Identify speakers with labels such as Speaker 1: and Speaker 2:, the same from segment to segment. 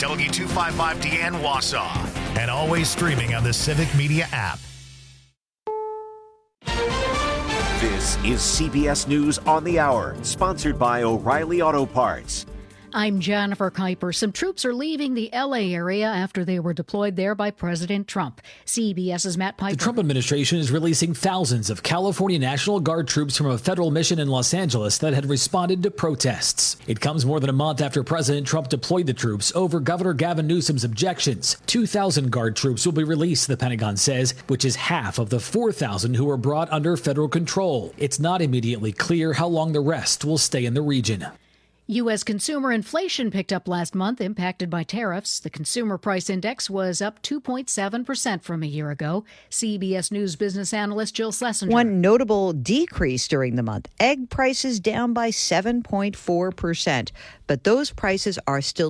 Speaker 1: W255DN Wausau, and always streaming on the Civic Media app.
Speaker 2: This is CBS News on the Hour, sponsored by O'Reilly Auto Parts.
Speaker 3: I'm Jennifer Kuiper. Some troops are leaving the L.A. area after they were deployed there by President Trump. CBS's Matt Piper.
Speaker 4: The Trump administration is releasing thousands of California National Guard troops from a federal mission in Los Angeles that had responded to protests. It comes more than a month after President Trump deployed the troops over Governor Gavin Newsom's objections. 2,000 Guard troops will be released, the Pentagon says, which is half of the 4,000 who were brought under federal control. It's not immediately clear how long the rest will stay in the region.
Speaker 3: U.S. consumer inflation picked up last month, impacted by tariffs. The consumer price index was up 2.7% from a year ago. CBS News business analyst Jill Schlesinger.
Speaker 5: One notable decrease during the month, egg prices down by 7.4%. But those prices are still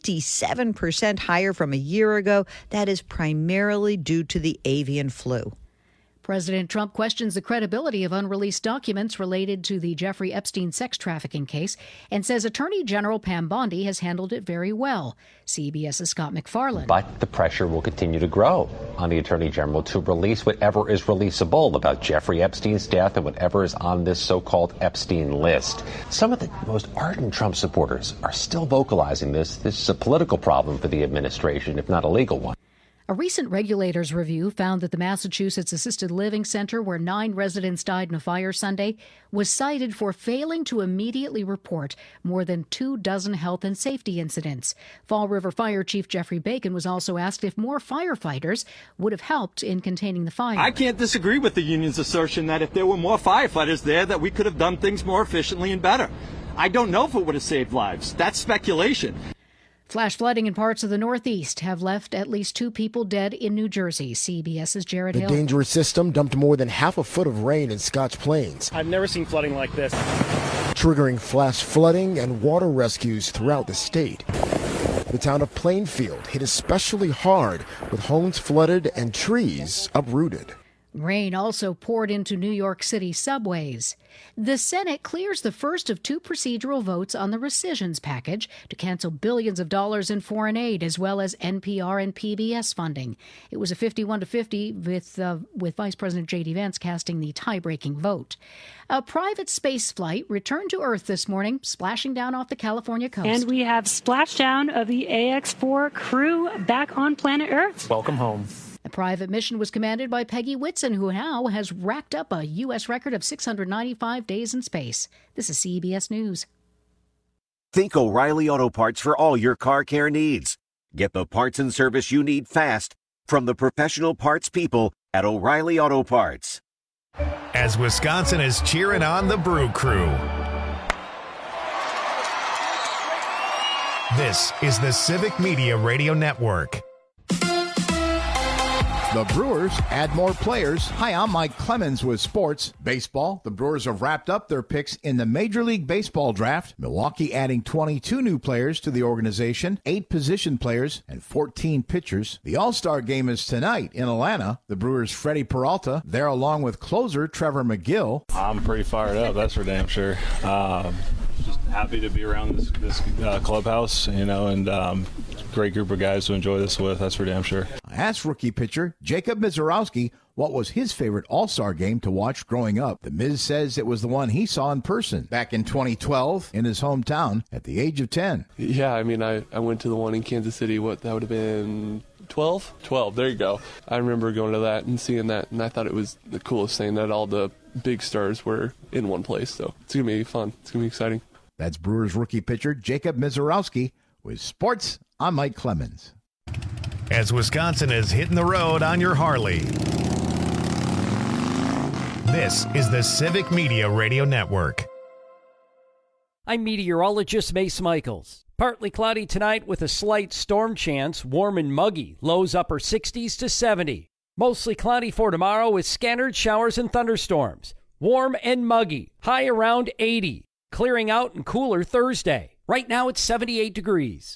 Speaker 5: 27% higher from a year ago. That is primarily due to the avian flu.
Speaker 3: President Trump questions the credibility of unreleased documents related to the Jeffrey Epstein sex trafficking case and says Attorney General Pam Bondi has handled it very well. CBS's Scott McFarland.
Speaker 6: But the pressure will continue to grow on the Attorney General to release whatever is releasable about Jeffrey Epstein's death and whatever is on this so-called Epstein list. Some of the most ardent Trump supporters are still vocalizing this. This is a political problem for the administration, if not a legal one.
Speaker 3: A recent regulators review found that the Massachusetts Assisted Living Center, where 9 residents died in a fire Sunday, was cited for failing to immediately report more than 24 health and safety incidents. Fall River Fire Chief Jeffrey Bacon was also asked if more firefighters would have helped in containing the fire.
Speaker 7: I can't disagree with the union's assertion that if there were more firefighters there, that we could have done things more efficiently and better. I don't know if it would have saved lives. That's speculation.
Speaker 3: Flash flooding in parts of the Northeast have left at least 2 people dead in New Jersey. CBS's Jared Hill.
Speaker 8: The dangerous system dumped more than half a foot of rain in Scotch Plains.
Speaker 9: I've never seen flooding like this.
Speaker 8: Triggering flash flooding and water rescues throughout the state. The town of Plainfield hit especially hard, with homes flooded and trees uprooted.
Speaker 3: Rain also poured into New York City subways. The Senate clears the first of 2 procedural votes on the rescissions package to cancel billions of dollars in foreign aid, as well as NPR and PBS funding. It was a 51-50 with Vice President J.D. Vance casting the tie-breaking vote. A private space flight returned to Earth this morning, splashing down off the California coast.
Speaker 10: And we have splashdown of the AX-4 crew back on planet Earth.
Speaker 9: Welcome home.
Speaker 3: The private mission was commanded by Peggy Whitson, who now has racked up a U.S. record of 695 days in space. This is CBS News.
Speaker 2: Think O'Reilly Auto Parts for all your car care needs. Get the parts and service you need fast from the professional parts people at O'Reilly Auto Parts.
Speaker 1: As Wisconsin is cheering on the Brew Crew. This is the Civic Media Radio Network.
Speaker 11: The Brewers add more players. Hi, I'm Mike Clemens with sports. Baseball, the Brewers have wrapped up their picks in the Major League Baseball draft. Milwaukee adding 22 new players to the organization, 8 position players, and 14 pitchers. The All-Star game is tonight in Atlanta. The Brewers' Freddie Peralta there along with closer Trevor McGill.
Speaker 12: I'm pretty fired up, that's for damn sure. Just happy to be around this clubhouse, and great group of guys to enjoy this with, that's for damn sure.
Speaker 11: I asked rookie pitcher Jacob Mizorowski what was his favorite All-Star game to watch growing up. The Miz says it was the one he saw in person back in 2012 in his hometown at the age of 10.
Speaker 13: Yeah, I went to the one in Kansas City. That would have been 12? 12, there you go. I remember going to that and seeing that, and I thought it was the coolest thing that all the big stars were in one place. So it's going to be fun. It's going to be exciting.
Speaker 11: That's Brewers rookie pitcher Jacob Mizorowski with sports. I'm Mike Clemens.
Speaker 1: As Wisconsin is hitting the road on your Harley. This is the Civic Media Radio Network.
Speaker 14: I'm meteorologist Mace Michaels. Partly cloudy tonight with a slight storm chance, warm and muggy, lows upper 60s to 70. Mostly cloudy for tomorrow with scattered showers and thunderstorms. Warm and muggy, high around 80. Clearing out and cooler Thursday. Right now it's 78 degrees.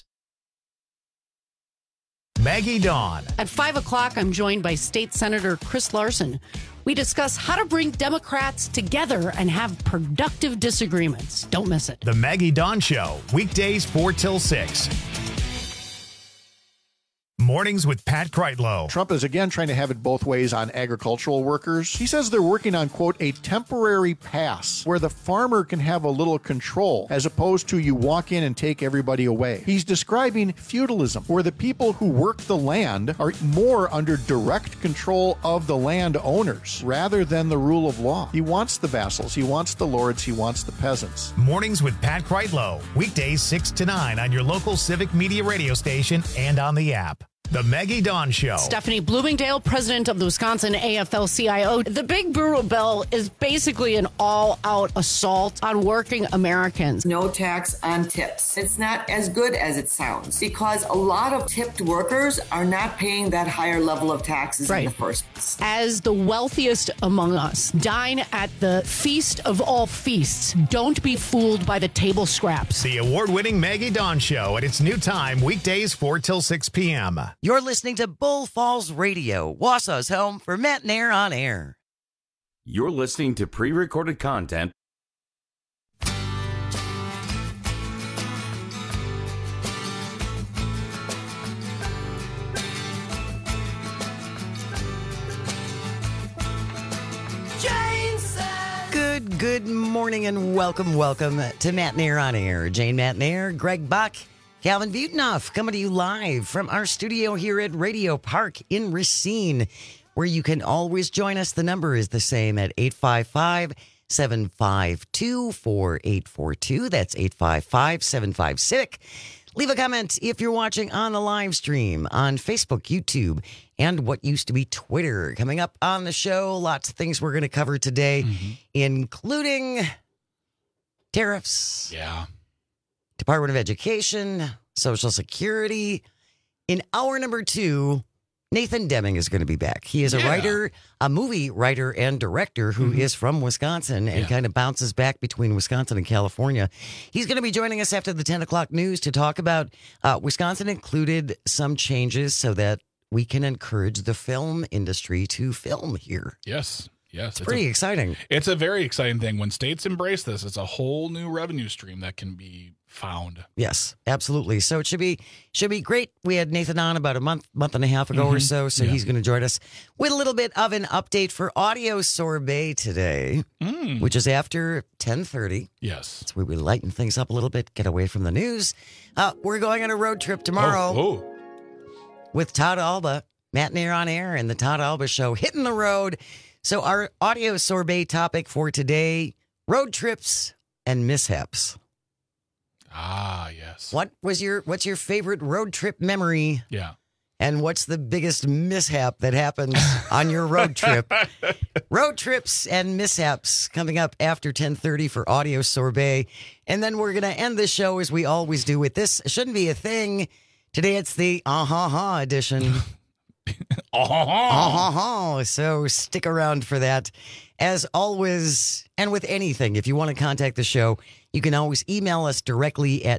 Speaker 1: Maggie Dawn.
Speaker 15: At 5 o'clock, I'm joined by State Senator Chris Larson. We discuss how to bring Democrats together and have productive disagreements. Don't miss it.
Speaker 1: The Maggie Dawn Show, weekdays 4 till 6. Mornings with Pat Kreitlow.
Speaker 11: Trump is again trying to have it both ways on agricultural workers. He says they're working on, quote, a temporary pass where the farmer can have a little control as opposed to you walk in and take everybody away. He's describing feudalism, where the people who work the land are more under direct control of the land owners rather than the rule of law. He wants the vassals, he wants the lords, he wants the peasants.
Speaker 1: Mornings with Pat Kreitlow. Weekdays 6 to 9 on your local Civic Media radio station and on the app. The Maggie Dawn Show.
Speaker 15: Stephanie Bloomingdale, president of the Wisconsin AFL-CIO. The Big Brutal Bill is basically an all-out assault on working Americans.
Speaker 9: No tax on tips. It's not as good as it sounds because a lot of tipped workers are not paying that higher level of taxes in the first place.
Speaker 15: As the wealthiest among us, dine at the feast of all feasts. Don't be fooled by the table scraps.
Speaker 1: The award-winning Maggie Dawn Show at its new time, weekdays 4 till 6 p.m.
Speaker 16: You're listening to Bull Falls Radio, Wausau's home for Matt Nair on air.
Speaker 17: You're listening to pre-recorded content.
Speaker 16: Good morning and welcome to Matt Nair on air. Jane Matt Nair, Greg Buck, Calvin Butenhoff coming to you live from our studio here at Radio Park in Racine, where you can always join us. The number is the same at 855-752-4842. That's 855-755-CIVIC. Leave a comment if you're watching on the live stream on Facebook, YouTube, and what used to be Twitter. Coming up on the show, lots of things we're going to cover today, including tariffs.
Speaker 18: Yeah.
Speaker 16: Department of Education, Social Security. In hour number 2, Nathan Deming is going to be back. He is a writer, a movie writer and director who is from Wisconsin and kind of bounces back between Wisconsin and California. He's going to be joining us after the 10 o'clock news to talk about Wisconsin included some changes so that we can encourage the film industry to film here.
Speaker 18: Yes.
Speaker 16: It's pretty exciting.
Speaker 18: It's a very exciting thing. When states embrace this, it's a whole new revenue stream that can be found.
Speaker 16: Yes, absolutely. So it should be great. We had Nathan on about a month and a half ago or so he's going to join us with a little bit of an update for Audio Sorbet today, which is after 10:30.
Speaker 18: Yes.
Speaker 16: So we lighten things up a little bit, get away from the news. We're going on a road trip tomorrow with Todd Alba, Matt Nair on air, and the Todd Alba Show hitting the road. So our Audio Sorbet topic for today, road trips and mishaps.
Speaker 18: Ah, yes.
Speaker 16: What's your favorite road trip memory?
Speaker 18: Yeah.
Speaker 16: And what's the biggest mishap that happens on your road trip? Road trips and mishaps coming up after 10:30 for Audio Sorbet. And then we're going to end the show as we always do with This Shouldn't Be a Thing. Today it's the ah-ha-ha edition. So stick around for that. As always, and with anything, if you want to contact the show, you can always email us directly at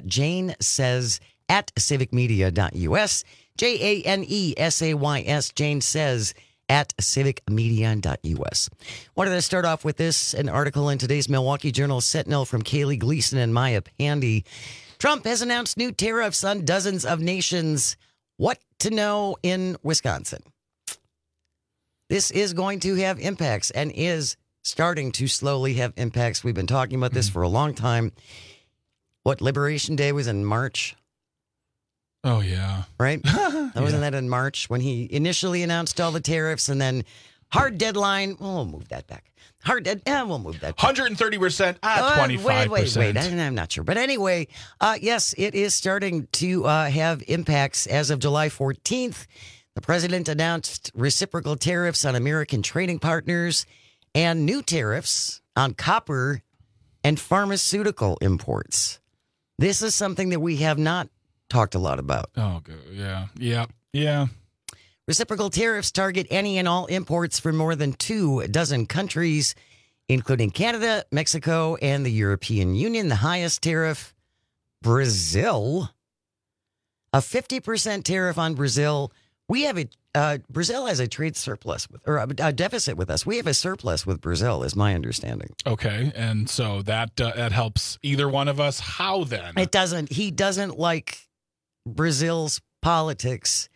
Speaker 16: janesays@civicmedia.us. JANESAYS, Jane Says at civicmedia.us. Wanted to start off with this, an article in today's Milwaukee Journal Sentinel from Kaylee Gleason and Maya Pandy. Trump has announced new tariffs on dozens of nations. What to know in Wisconsin? This is going to have impacts and is starting to slowly have impacts. We've been talking about this for a long time. What, Liberation Day was in March?
Speaker 18: Oh, yeah.
Speaker 16: Right? Wasn't that in March when he initially announced all the tariffs and then hard deadline? We'll move that back. We'll move that back.
Speaker 18: 130%, 25%.
Speaker 16: Wait. I'm not sure. But anyway, yes, it is starting to have impacts. As of July 14th, the president announced reciprocal tariffs on American trading partners and new tariffs on copper and pharmaceutical imports. This is something that we have not talked a lot about.
Speaker 18: Oh, good. Yeah.
Speaker 16: Reciprocal tariffs target any and all imports from more than 24 countries, including Canada, Mexico, and the European Union. The highest tariff, Brazil. A 50% tariff on Brazil. We have Brazil has a trade surplus or a deficit with us. We have a surplus with Brazil, is my understanding.
Speaker 18: Okay, and so that helps either one of us. How then?
Speaker 16: It doesn't. He doesn't like Brazil's politics,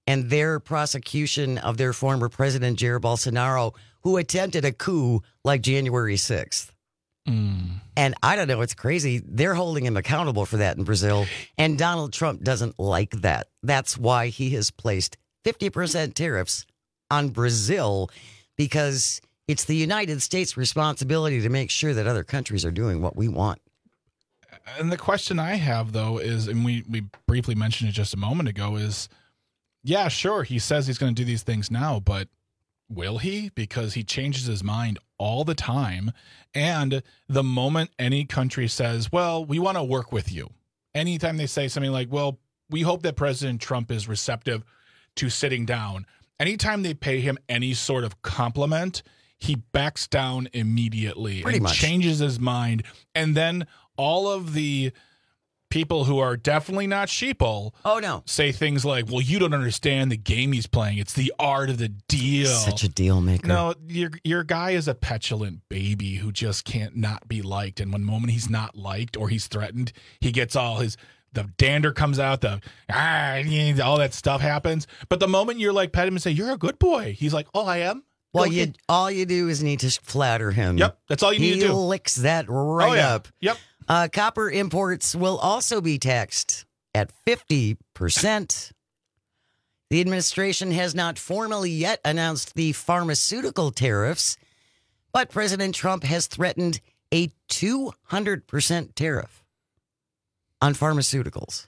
Speaker 16: and their prosecution of their former president, Jair Bolsonaro, who attempted a coup like January 6th. And I don't know, it's crazy. They're holding him accountable for that in Brazil, and Donald Trump doesn't like that. That's why he has placed 50% tariffs on Brazil, because it's the United States' responsibility to make sure that other countries are doing what we want.
Speaker 18: And the question I have, though, is, and we briefly mentioned it just a moment ago, is, yeah, sure, he says he's going to do these things now, but will he? Because he changes his mind all the time. And the moment any country says, well, we want to work with you, anytime they say something like, well, we hope that President Trump is receptive to sitting down, anytime they pay him any sort of compliment, he backs down immediately and changes his mind. And then all of the people who are definitely not sheeple say things like, well, you don't understand the game he's playing. It's the art of the deal.
Speaker 16: Such a deal maker.
Speaker 18: No, your guy is a petulant baby who just can't not be liked. And one moment he's not liked or he's threatened, he gets all the dander comes out, all that stuff happens. But the moment you're like, pet him and say, you're a good boy, he's like, oh, I am?
Speaker 16: Well, all you do is need to flatter him.
Speaker 18: Yep, that's all you need to do.
Speaker 16: He licks that right up.
Speaker 18: Yep.
Speaker 16: Copper imports will also be taxed at 50%. The administration has not formally yet announced the pharmaceutical tariffs, but President Trump has threatened a 200% tariff on pharmaceuticals.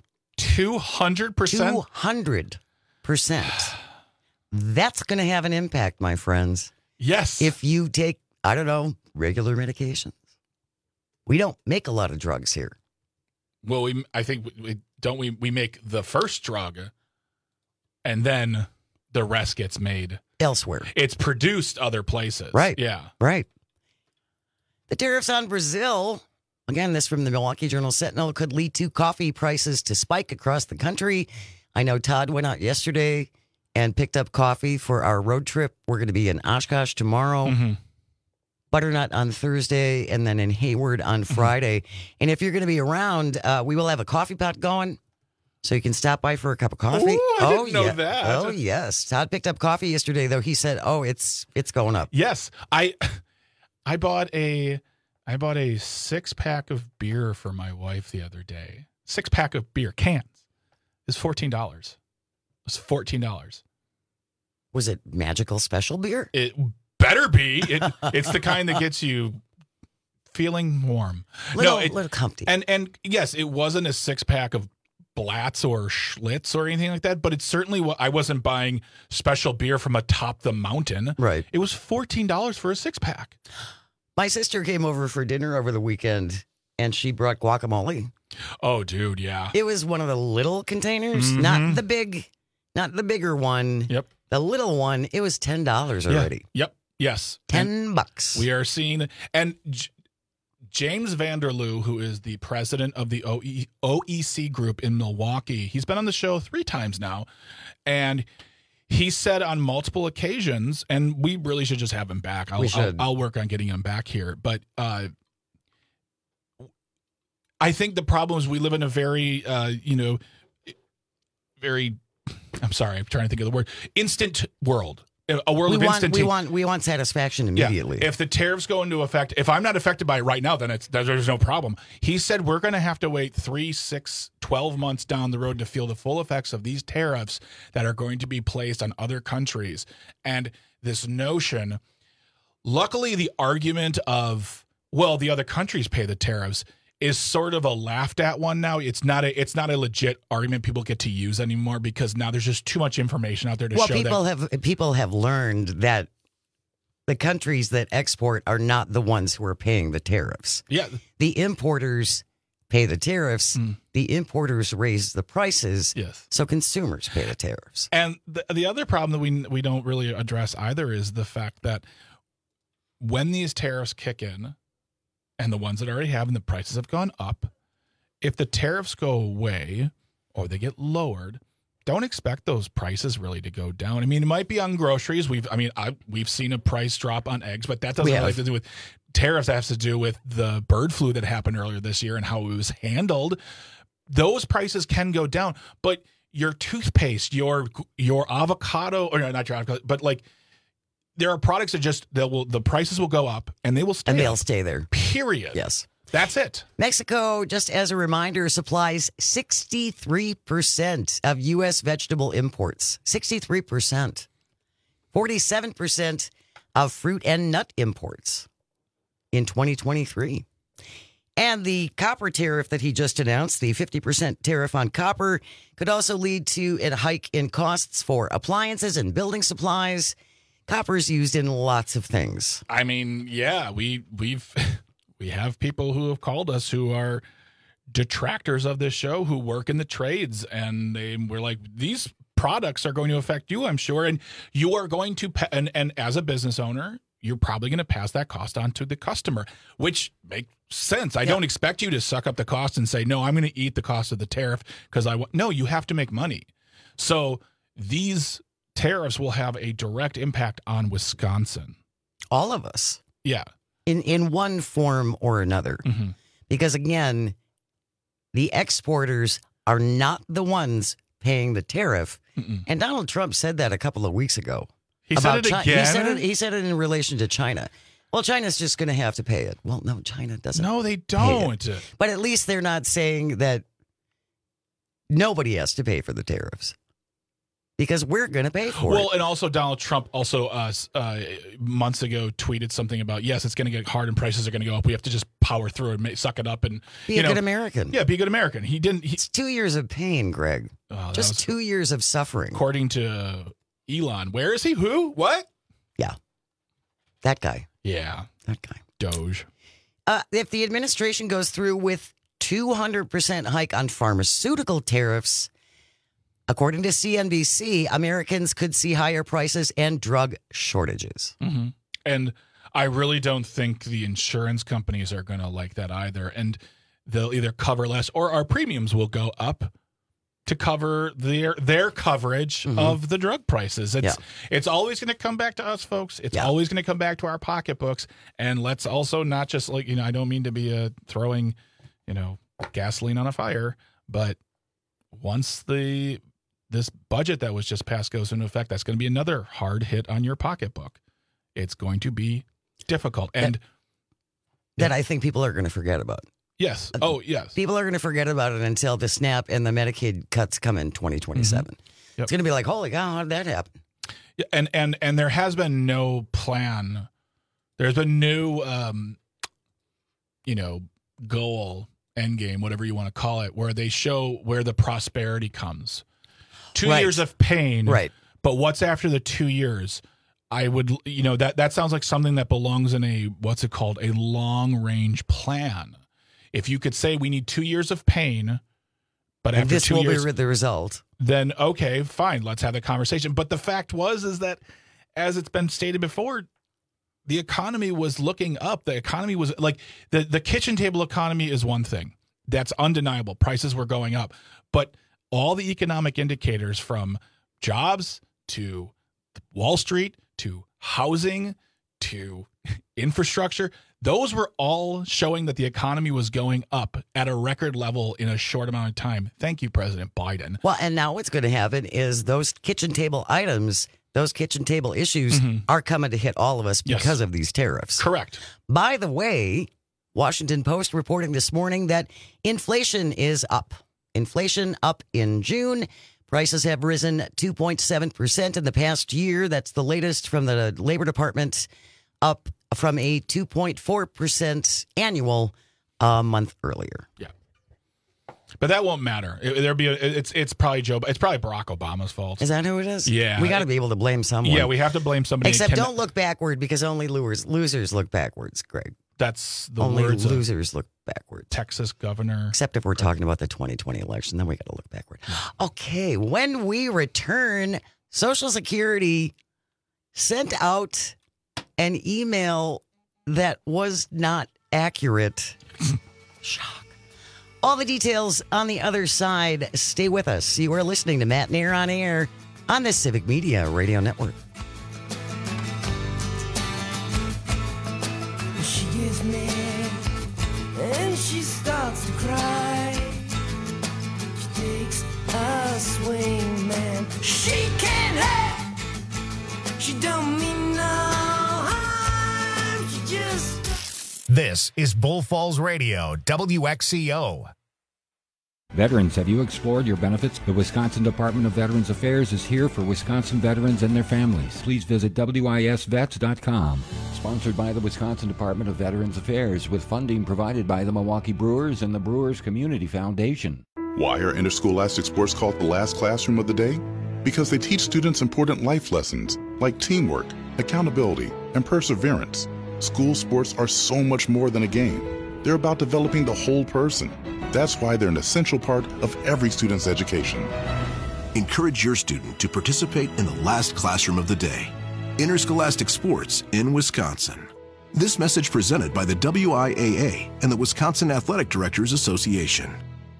Speaker 18: 200%?
Speaker 16: 200%. That's going to have an impact, my friends.
Speaker 18: Yes.
Speaker 16: If you take, I don't know, regular medications. We don't make a lot of drugs here.
Speaker 18: Well, I think we make the first drug, and then the rest gets made
Speaker 16: elsewhere.
Speaker 18: It's produced other places.
Speaker 16: Right.
Speaker 18: Yeah.
Speaker 16: Right. The tariffs on Brazil, again, this from the Milwaukee Journal Sentinel, could lead to coffee prices to spike across the country. I know Todd went out yesterday and picked up coffee for our road trip. We're going to be in Oshkosh tomorrow.
Speaker 18: Mm-hmm.
Speaker 16: Butternut on Thursday, and then in Hayward on Friday. And if you're going to be around, we will have a coffee pot going, so you can stop by for a cup of coffee.
Speaker 18: Ooh, I didn't know that.
Speaker 16: Oh, yes. Todd picked up coffee yesterday, though. He said, "Oh, it's going up."
Speaker 18: Yes, I bought a 6-pack of beer for my wife the other day. 6-pack of beer cans is $14. It was $14.
Speaker 16: Was it Magical Special beer?
Speaker 18: It better be. It's the kind that gets you feeling warm.
Speaker 16: Little comfy.
Speaker 18: And yes, it wasn't a 6-pack of Blatz or Schlitz or anything like that, but it's certainly I wasn't buying special beer from atop the mountain.
Speaker 16: Right.
Speaker 18: It was $14 for a 6-pack.
Speaker 16: My sister came over for dinner over the weekend, and she brought guacamole.
Speaker 18: Oh, dude, yeah.
Speaker 16: It was one of the little containers, not the bigger one.
Speaker 18: Yep.
Speaker 16: The little one, it was $10 already.
Speaker 18: Yeah. Yep. Yes.
Speaker 16: $10.
Speaker 18: We are seeing, and James Vanderloo, who is the president of the OEC group in Milwaukee, he's been on the show 3 times now, and he said on multiple occasions, and we really should just have him back. I'll work on getting him back here, but I think the problem is we live in a very, very, I'm sorry, I'm trying to think of the word, instant world. A world of instant.
Speaker 16: We want satisfaction immediately.
Speaker 18: Yeah. If the tariffs go into effect, if I'm not affected by it right now, then there's no problem. He said we're going to have to wait 3, 6, 12 months down the road to feel the full effects of these tariffs that are going to be placed on other countries. And this notion, luckily, the argument of, well, the other countries pay the tariffs is sort of a laughed at one now. It's not a legit argument people get to use anymore because now there's just too much information out there to show that
Speaker 16: people have learned that the countries that export are not the ones who are paying the tariffs.
Speaker 18: Yeah.
Speaker 16: The importers pay the tariffs. The importers raise the prices.
Speaker 18: Yes.
Speaker 16: So consumers pay the tariffs.
Speaker 18: And the other problem that we don't really address either is the fact that when these tariffs kick in, and the ones that already have, and the prices have gone up, if the tariffs go away or they get lowered, don't expect those prices really to go down. I mean, it might be on groceries. We've seen a price drop on eggs, but that doesn't have to do with tariffs. That has to do with the bird flu that happened earlier this year and how it was handled. Those prices can go down, but your toothpaste, your avocado, or no, not your avocado, but like there are products that just the prices will go up and they will stay.
Speaker 16: And they'll stay there.
Speaker 18: Period.
Speaker 16: Yes.
Speaker 18: That's it.
Speaker 16: Mexico, just as a reminder, supplies 63% of U.S. vegetable imports. 63%. 47% of fruit and nut imports in 2023. And the copper tariff that he just announced, the 50% tariff on copper, could also lead to a hike in costs for appliances and building supplies. Copper is used in lots of things.
Speaker 18: I mean, yeah, we have people who have called us who are detractors of this show who work in the trades, and we're like, these products are going to affect you, I'm sure, and you are going to and as a business owner, you're probably going to pass that cost on to the customer, which makes sense. I don't expect you to suck up the cost and say, no, I'm going to eat the cost of the tariff because no, you have to make money. So these tariffs will have a direct impact on Wisconsin.
Speaker 16: All of us.
Speaker 18: Yeah.
Speaker 16: In one form or another.
Speaker 18: Mm-hmm.
Speaker 16: Because again, the exporters are not the ones paying the tariff.
Speaker 18: Mm-mm.
Speaker 16: And Donald Trump said that a couple of weeks ago.
Speaker 18: He said it again?
Speaker 16: He said it in relation to China. Well, China's just going to have to pay it. Well, no, China doesn't.
Speaker 18: No, they don't.
Speaker 16: But at least they're not saying that nobody has to pay for the tariffs. Because we're going to pay for it.
Speaker 18: Well, and also Donald Trump also months ago tweeted something about, yes, it's going to get hard and prices are going to go up. We have to just power through and suck it up and
Speaker 16: be a good American.
Speaker 18: Yeah, be a good American.
Speaker 16: It's 2 years of pain, Greg. Just 2 years of suffering.
Speaker 18: According to Elon. Where is he? Who? What?
Speaker 16: Yeah. That guy.
Speaker 18: Yeah.
Speaker 16: That guy.
Speaker 18: Doge.
Speaker 16: If the administration goes through with 200% hike on pharmaceutical tariffs, according to CNBC, Americans could see higher prices and drug shortages.
Speaker 18: Mm-hmm. And I really don't think the insurance companies are going to like that either. And they'll either cover less or our premiums will go up to cover their coverage of the drug prices. It's always going to come back to us, folks. It's always going to come back to our pocketbooks. And let's also not just I don't mean to be throwing, gasoline on a fire, but once this budget that was just passed goes into effect, that's going to be another hard hit on your pocketbook. It's going to be difficult. And
Speaker 16: that I think people are going to forget about.
Speaker 18: Yes. Oh, yes.
Speaker 16: People are going to forget about it until the SNAP and the Medicaid cuts come in 2027. Mm-hmm. Yep. It's going to be like, holy cow, how did that happen?
Speaker 18: Yeah, and there has been no plan. There's been no, goal, end game, whatever you want to call it, where they show where the prosperity comes. 2 years of pain.
Speaker 16: Right.
Speaker 18: But what's after the 2 years? I would, that sounds like something that belongs in a long-range plan. If you could say we need 2 years of pain, but after
Speaker 16: this
Speaker 18: 2 years,
Speaker 16: will be the result.
Speaker 18: Then okay, fine, let's have the conversation. But the fact is that, as it's been stated before, the economy was looking up. The economy was like the kitchen table economy is one thing that's undeniable. Prices were going up, but all the economic indicators from jobs to Wall Street to housing to infrastructure, those were all showing that the economy was going up at a record level in a short amount of time. Thank you, President Biden.
Speaker 16: Well, and now what's going to happen is those kitchen table items, those kitchen table issues are coming to hit all of us because of these tariffs.
Speaker 18: Correct.
Speaker 16: By the way, Washington Post reporting this morning that inflation is up. Inflation up in June. Prices have risen 2.7% in the past year. That's the latest from the Labor Department, up from a 2.4% annual a month earlier.
Speaker 18: Yeah. But that won't matter. It's probably Barack Obama's fault.
Speaker 16: Is that who it is?
Speaker 18: Yeah.
Speaker 16: We got to be able to blame someone.
Speaker 18: Yeah, we have to blame somebody.
Speaker 16: Except don't look backward because only losers look backwards, Greg.
Speaker 18: That's the
Speaker 16: only
Speaker 18: words
Speaker 16: losers look backward.
Speaker 18: Texas governor.
Speaker 16: Except if we're talking about the 2020 election, then we got to look backward. Okay, when we return, Social Security sent out an email that was not accurate. Shock. All the details on the other side. Stay with us. You are listening to Matt Nair on Air on the Civic Media Radio Network.
Speaker 19: She gets mad and she starts to cry. She takes a a swingman. She can't hurt, she don't mean no harm, she just...
Speaker 1: This is Bull Falls Radio, WXCO.
Speaker 20: Veterans, have you explored your benefits? The Wisconsin Department of Veterans Affairs is here for Wisconsin veterans and their families. Please visit WISVets.com. Sponsored by the Wisconsin Department of Veterans Affairs, with funding provided by the Milwaukee Brewers and the Brewers Community Foundation.
Speaker 21: Why are interscholastic sports called the last classroom of the day? Because they teach students important life lessons like teamwork, accountability, and perseverance. School sports are so much more than a game. They're about developing the whole person. That's why they're an essential part of every student's education.
Speaker 22: Encourage your student to participate in the last classroom of the day. Interscholastic sports in Wisconsin. This message presented by the WIAA and the Wisconsin Athletic Directors Association.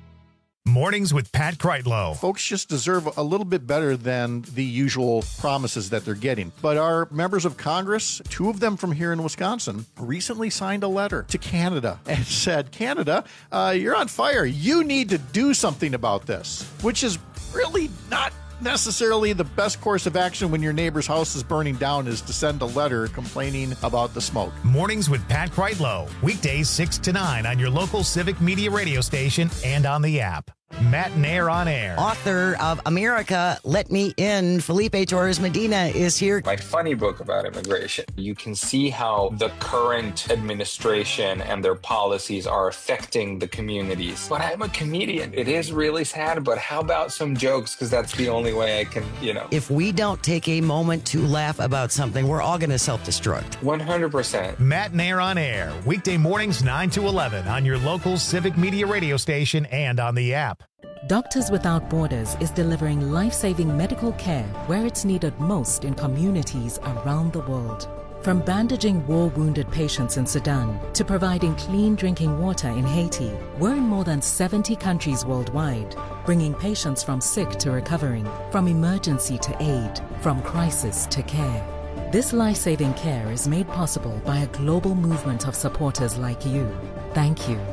Speaker 1: Mornings with Pat Kreitlow.
Speaker 23: Folks just deserve a little bit better than the usual promises that they're getting. But our members of Congress, 2 of them from here in Wisconsin, recently signed a letter to Canada and said, Canada, you're on fire. You need to do something about this, which is really not necessarily the best course of action when your neighbor's house is burning down, is to send a letter complaining about the smoke.
Speaker 1: Mornings with Pat Kreitlow. Weekdays 6 to 9 on your local Civic Media radio station and on the app. Matt Nair on air.
Speaker 16: Author of America, Let Me In, Felipe Torres Medina is here.
Speaker 24: My funny book about immigration. You can see how the current administration and their policies are affecting the communities. But I'm a comedian. It is really sad, but how about some jokes? Because that's the only way I can,
Speaker 16: If we don't take a moment to laugh about something, we're all going to self-destruct.
Speaker 24: 100%.
Speaker 1: Matt Nair on air. Weekday mornings 9 to 11 on your local Civic Media radio station and on the app.
Speaker 25: Doctors Without Borders is delivering life-saving medical care where it's needed most in communities around the world. From bandaging war-wounded patients in Sudan to providing clean drinking water in Haiti, we're in more than 70 countries worldwide, bringing patients from sick to recovering, from emergency to aid, from crisis to care. This life-saving care is made possible by a global movement of supporters like you. Thank you.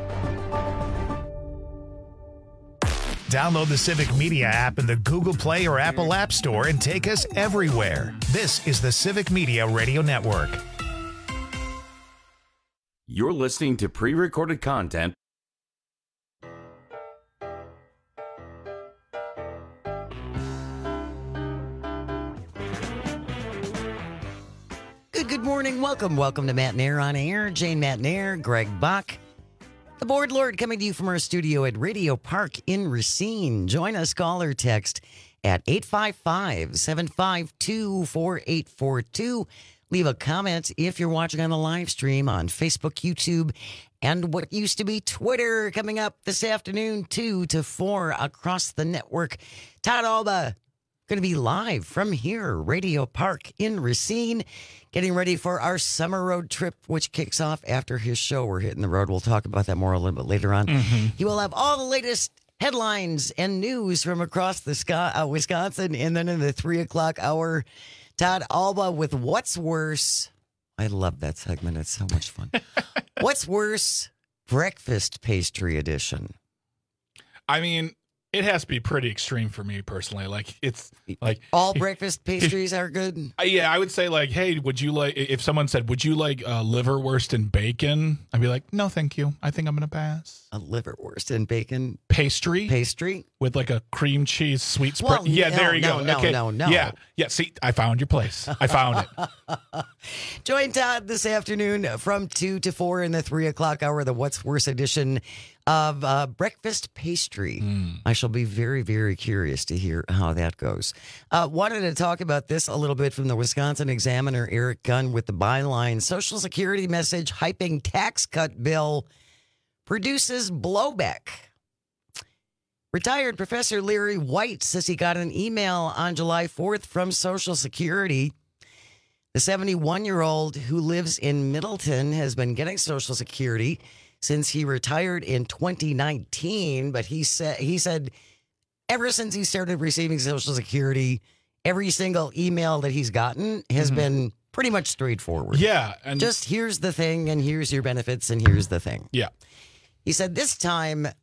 Speaker 1: Download the Civic Media app in the Google Play or Apple App Store and take us everywhere. This is the Civic Media Radio Network.
Speaker 17: You're listening to pre-recorded content.
Speaker 16: Good morning. Welcome to Matt Nair on air. Jane Matt Nair, Greg Bach. The Board Lord coming to you from our studio at Radio Park in Racine. Join us, call or text at 855-752-4842. Leave a comment if you're watching on the live stream on Facebook, YouTube, and what used to be Twitter. Coming up this afternoon, 2 to 4 across the network. Todd Alba going to be live from here, Radio Park in Racine, getting ready for our summer road trip, which kicks off after his show. We're hitting the road. We'll talk about that more a little bit later on. He will have all the latest headlines and news from across the Wisconsin. And then in the 3 o'clock hour, Todd Alba with What's Worse. I love that segment. It's so much fun. What's Worse? Breakfast Pastry Edition.
Speaker 18: I mean, it has to be pretty extreme for me personally. Like, it's like
Speaker 16: all breakfast pastries are good.
Speaker 18: Yeah, I would say like, hey, would you like, if someone said, would you like liverwurst and bacon? I'd be like, no, thank you. I think I'm going to pass.
Speaker 16: A liverwurst and bacon
Speaker 18: pastry with like a cream cheese sweet spread.
Speaker 16: Well,
Speaker 18: yeah, there you go. Okay.
Speaker 16: No.
Speaker 18: Yeah. See, I found your place. I found it.
Speaker 16: Join Todd this afternoon from 2 to 4 in the 3 o'clock hour, the What's Worse edition of breakfast pastry. I shall be very, very curious to hear how that goes. Wanted to talk about this a little bit from the Wisconsin Examiner, Eric Gunn, with the byline, Social Security message hyping tax cut bill produces blowback. Retired Professor Larry White says he got an email on July 4th from Social Security. The 71-year-old who lives in Middleton has been getting Social Security since he retired in 2019, but he said ever since he started receiving Social Security, every single email that he's gotten has been pretty much straightforward.
Speaker 18: Yeah. And
Speaker 16: just here's the thing, and here's your benefits, and here's the thing.
Speaker 18: Yeah.
Speaker 16: He said this time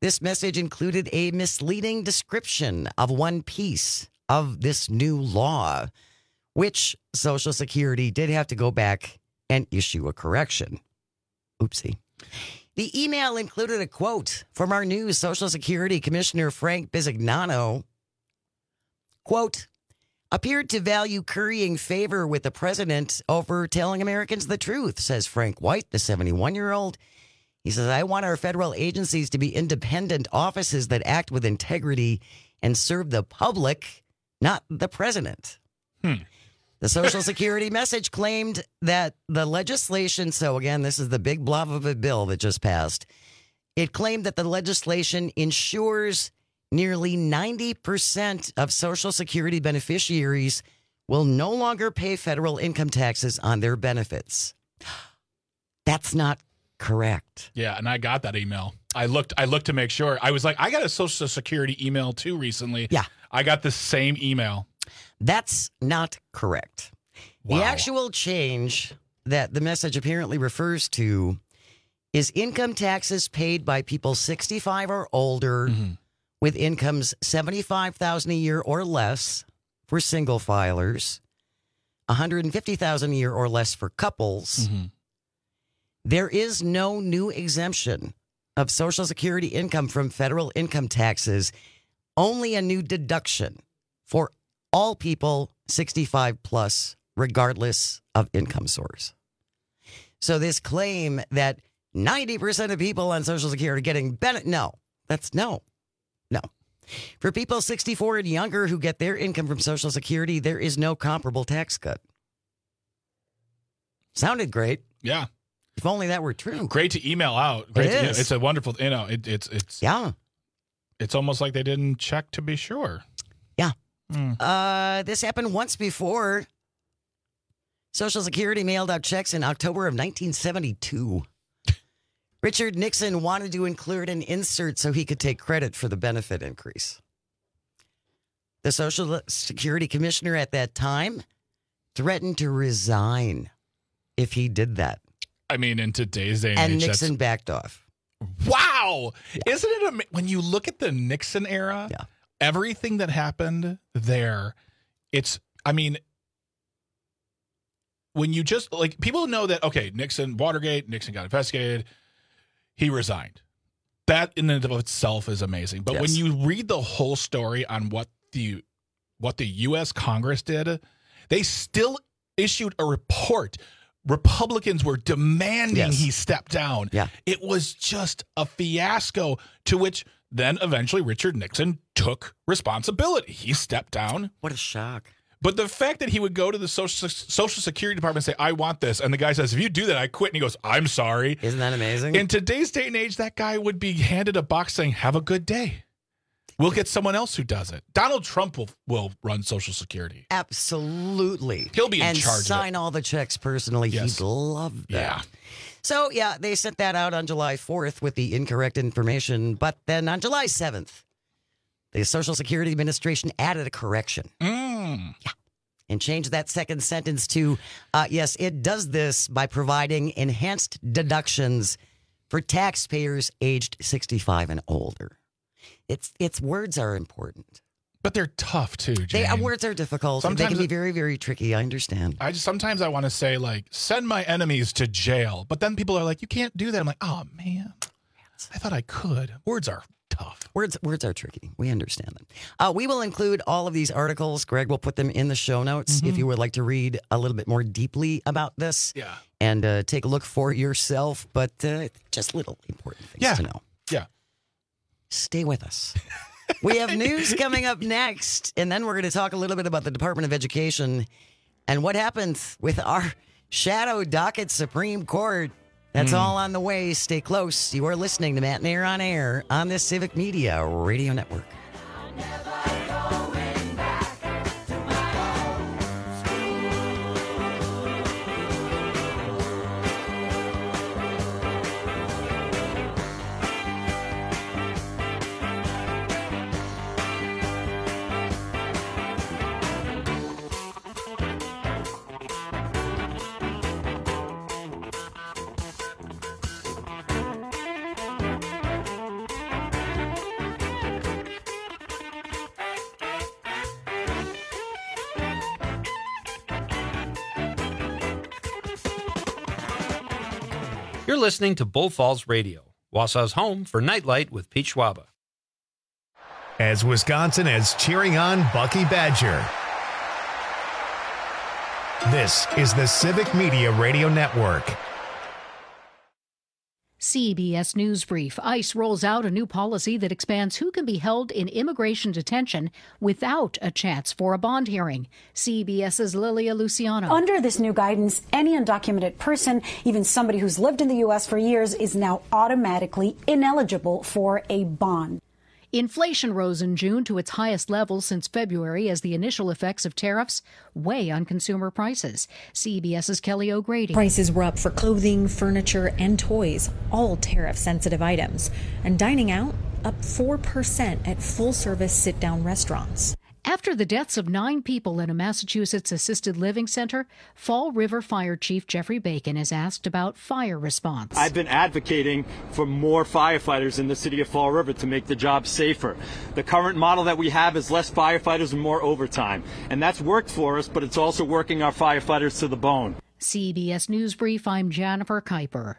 Speaker 16: This message included a misleading description of one piece of this new law, which Social Security did have to go back and issue a correction. Oopsie. The email included a quote from our new Social Security Commissioner, Frank Bisignano. Quote, appeared to value currying favor with the president over telling Americans the truth, says Frank White, the 71-year-old. He says, I want our federal agencies to be independent offices that act with integrity and serve the public, not the president. The Social Security message claimed that the legislation, so again, this is the big blob of a bill that just passed. It claimed that the legislation ensures nearly 90% of Social Security beneficiaries will no longer pay federal income taxes on their benefits. That's not correct.
Speaker 18: Yeah, and I got that email. I looked to make sure. I was like, I got a Social Security email too recently.
Speaker 16: Yeah.
Speaker 18: I got the same email.
Speaker 16: That's not correct.
Speaker 18: Wow.
Speaker 16: The actual change that the message apparently refers to is income taxes paid by people 65 or older with incomes $75,000 a year or less for single filers, $150,000 a year or less for couples. There is no new exemption of Social Security income from federal income taxes, only a new deduction for all people 65 plus, regardless of income source. So this claim that 90% of people on Social Security are getting benefit, no. For people 64 and younger who get their income from Social Security, there is no comparable tax cut. Sounded great.
Speaker 18: Yeah.
Speaker 16: If only that were true.
Speaker 18: Great to email out. It's a wonderful, it's almost like they didn't check to be sure.
Speaker 16: Yeah. This happened once before. Social Security mailed out checks in October of 1972. Richard Nixon wanted to include an insert so he could take credit for the benefit increase. The Social Security Commissioner at that time threatened to resign if he did that.
Speaker 18: I mean, in today's day and
Speaker 16: And
Speaker 18: age,
Speaker 16: Nixon backed off.
Speaker 18: Wow. Yeah. Isn't it when you look at the Nixon era, everything that happened there, when you just, like, people know that, okay, Watergate, Nixon got investigated, he resigned. That in and of itself is amazing. But when you read the whole story on what the U.S. Congress did, they still issued a report. Republicans were demanding he step down.
Speaker 16: Yeah.
Speaker 18: It was just a fiasco, to which then eventually Richard Nixon took responsibility. He stepped down.
Speaker 16: What a shock.
Speaker 18: But the fact that he would go to the Social Security Department and say, I want this, and the guy says, if you do that, I quit, and he goes, I'm sorry.
Speaker 16: Isn't that amazing?
Speaker 18: In today's day and age, that guy would be handed a box saying, have a good day. We'll get someone else who does it. Donald Trump will run Social Security.
Speaker 16: Absolutely.
Speaker 18: He'll be in charge
Speaker 16: and sign all the checks personally.
Speaker 18: Yes.
Speaker 16: He'd love that.
Speaker 18: Yeah.
Speaker 16: So, they sent that out on July 4th with the incorrect information. But then on July 7th, the Social Security Administration added a correction. Yeah. And changed that second sentence to, yes, it does this by providing enhanced deductions for taxpayers aged 65 and older. Its words are important.
Speaker 18: But they're tough, too, Jane.
Speaker 16: Words are difficult. Sometimes they can be very, very tricky. I understand.
Speaker 18: Sometimes I want to say, like, send my enemies to jail. But then people are like, you can't do that. I'm like, oh, man. I thought I could. Words are tough.
Speaker 16: Words are tricky. We understand them. We will include all of these articles. Greg will put them in the show notes if you would like to read a little bit more deeply about this.
Speaker 18: Yeah.
Speaker 16: And take a look for yourself. But just little important things to know.
Speaker 18: Yeah.
Speaker 16: Stay with us. We have news coming up next, and then we're going to talk a little bit about the Department of Education and what happened with our shadow docket Supreme Court. That's all on the way. Stay close. You are listening to Matt and Air on Air on the Civic Media Radio Network.
Speaker 4: You're listening to Bull Falls Radio, Wausau's home for Nightlight with Pete Schwaba.
Speaker 1: As Wisconsin is cheering on Bucky Badger. This is the Civic Media Radio Network.
Speaker 3: CBS News Brief. ICE rolls out a new policy that expands who can be held in immigration detention without a chance for a bond hearing. CBS's Lilia Luciano.
Speaker 5: Under this new guidance, any undocumented person, even somebody who's lived in the U.S. for years, is now automatically ineligible for a bond.
Speaker 3: Inflation rose in June to its highest level since February as the initial effects of tariffs weigh on consumer prices. CBS's Kelly O'Grady.
Speaker 6: Prices were up for clothing, furniture, and toys, all tariff-sensitive items. And dining out, up 4% at full-service sit-down restaurants.
Speaker 3: After the deaths of 9 people in a Massachusetts assisted living center, Fall River Fire Chief Jeffrey Bacon is asked about fire response.
Speaker 7: I've been advocating for more firefighters in the city of Fall River to make the job safer. The current model that we have is less firefighters and more overtime. And that's worked for us, but it's also working our firefighters to the bone.
Speaker 3: CBS News Brief, I'm Jennifer Kuiper.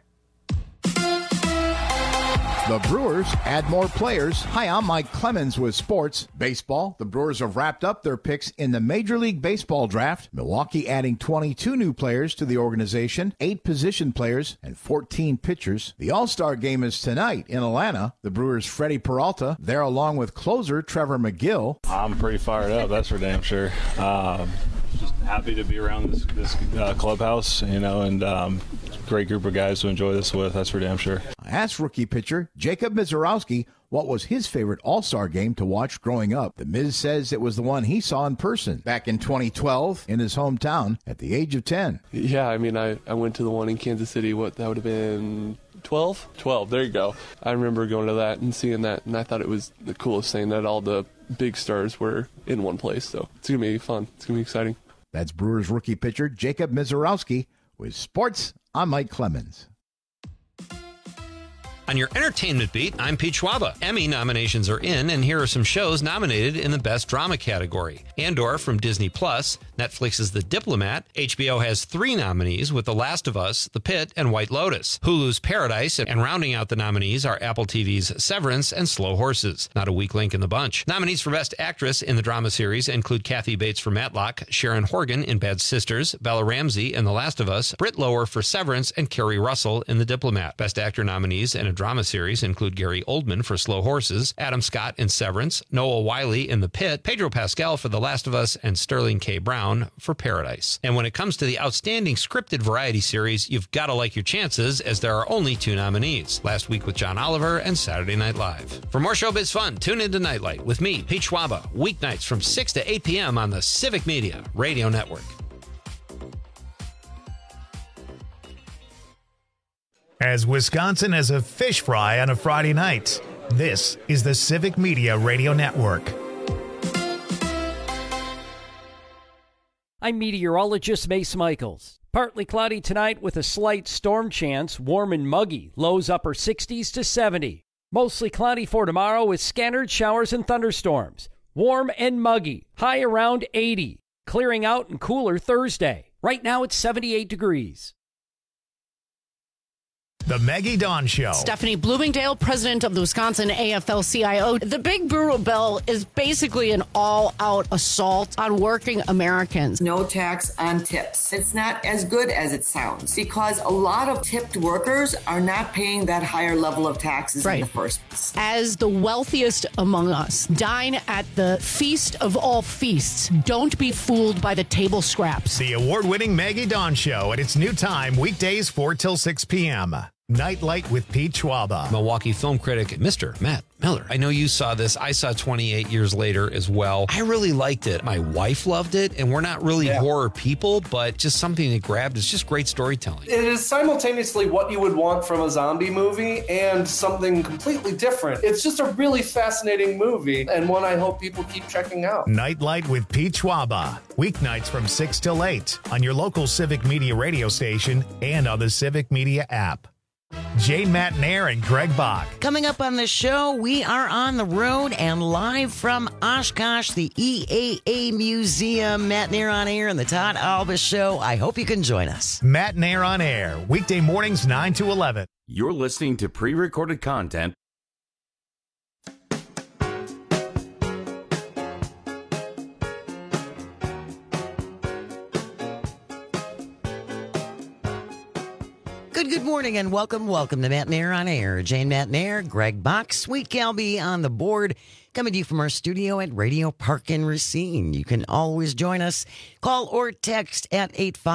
Speaker 11: The Brewers add more players. Hi, I'm Mike Clemens with sports. Baseball. The Brewers have wrapped up their picks in the Major League Baseball draft. Milwaukee adding 22 new players to the organization, 8 position players, and 14 pitchers. The All-Star game is tonight in Atlanta. The Brewers' Freddie Peralta there along with closer Trevor McGill.
Speaker 12: I'm pretty fired up, that's for damn sure. Just happy to be around this clubhouse, and great group of guys to enjoy this with, that's for damn sure.
Speaker 11: I asked rookie pitcher Jacob Mizorowski what was his favorite All-Star game to watch growing up. The Miz says it was the one he saw in person back in 2012 in his hometown at the age of 10.
Speaker 13: Yeah, I mean, I went to the one in Kansas City, that would have been 12? 12, there you go. I remember going to that and seeing that, and I thought it was the coolest thing that all the big stars were in one place, so it's going to be fun. It's going to be exciting.
Speaker 11: That's Brewers rookie pitcher Jacob Mizorowski with sports. I'm Mike Clemens.
Speaker 4: On your entertainment beat, I'm Pete Schwaba. Emmy nominations are in, and here are some shows nominated in the Best Drama category. Andor from Disney+, Netflix's The Diplomat. HBO has 3 nominees with The Last of Us, The Pit, and White Lotus. Hulu's Paradise, and rounding out the nominees are Apple TV's Severance and Slow Horses. Not a weak link in the bunch. Nominees for Best Actress in the drama series include Kathy Bates for Matlock, Sharon Horgan in Bad Sisters, Bella Ramsey in The Last of Us, Britt Lower for Severance, and Kerry Russell in The Diplomat. Best Actor nominees in a drama series include Gary Oldman for Slow Horses, Adam Scott in Severance, Noah Wiley in The Pit, Pedro Pascal for The Last of Us, and Sterling K. Brown for Paradise. And when it comes to the Outstanding Scripted Variety Series, you've got to like your chances, as there are only 2 nominees, Last Week with John Oliver and Saturday Night Live. For more showbiz fun, tune into Nightlight with me, Pete Schwaba, weeknights from 6 to 8 p.m. on the Civic Media Radio Network.
Speaker 1: As Wisconsin has a fish fry on a Friday night, this is the Civic Media Radio Network.
Speaker 14: I'm meteorologist Mace Michaels. Partly cloudy tonight with a slight storm chance, warm and muggy, lows upper 60s to 70. Mostly cloudy for tomorrow with scattered showers and thunderstorms. Warm and muggy, high around 80. Clearing out and cooler Thursday. Right now it's 78 degrees.
Speaker 1: The Maggie Dawn Show.
Speaker 15: Stephanie Bloomingdale, president of the Wisconsin AFL-CIO. The Big Burro Bill is basically an all-out assault on working Americans.
Speaker 9: No tax on tips. It's not as good as it sounds because a lot of tipped workers are not paying that higher level of taxes in the first place.
Speaker 15: As the wealthiest among us, dine at the feast of all feasts. Don't be fooled by the table scraps.
Speaker 1: The award-winning Maggie Dawn Show at its new time, weekdays 4 till 6 p.m. Nightlight with Pete Schwaba.
Speaker 4: Milwaukee film critic Mr. Matt Miller. I know you saw this. I saw 28 years later as well. I really liked it. My wife loved it, and we're not really horror people, but just something that grabbed. It's just great storytelling.
Speaker 8: It is simultaneously what you would want from a zombie movie and something completely different. It's just a really fascinating movie, and one I hope people keep checking out.
Speaker 1: Nightlight with Pete Schwaba. Weeknights from 6 till 8 on your local Civic Media radio station and on the Civic Media app. Jane Matnair and Greg Bach.
Speaker 16: Coming up on the show, we are on the road and live from Oshkosh, the EAA Museum. Matt Nair on Air and the Todd Alba Show. I hope you can join us.
Speaker 1: Matt Nair on Air, weekday mornings 9 to 11.
Speaker 17: You're listening to pre-recorded content.
Speaker 16: Good morning and welcome to Matt Nair on Air. Jane Matt Nair, Greg Bach, Sweet Galby on the board, coming to you from our studio at Radio Park in Racine. You can always join us. Call or text at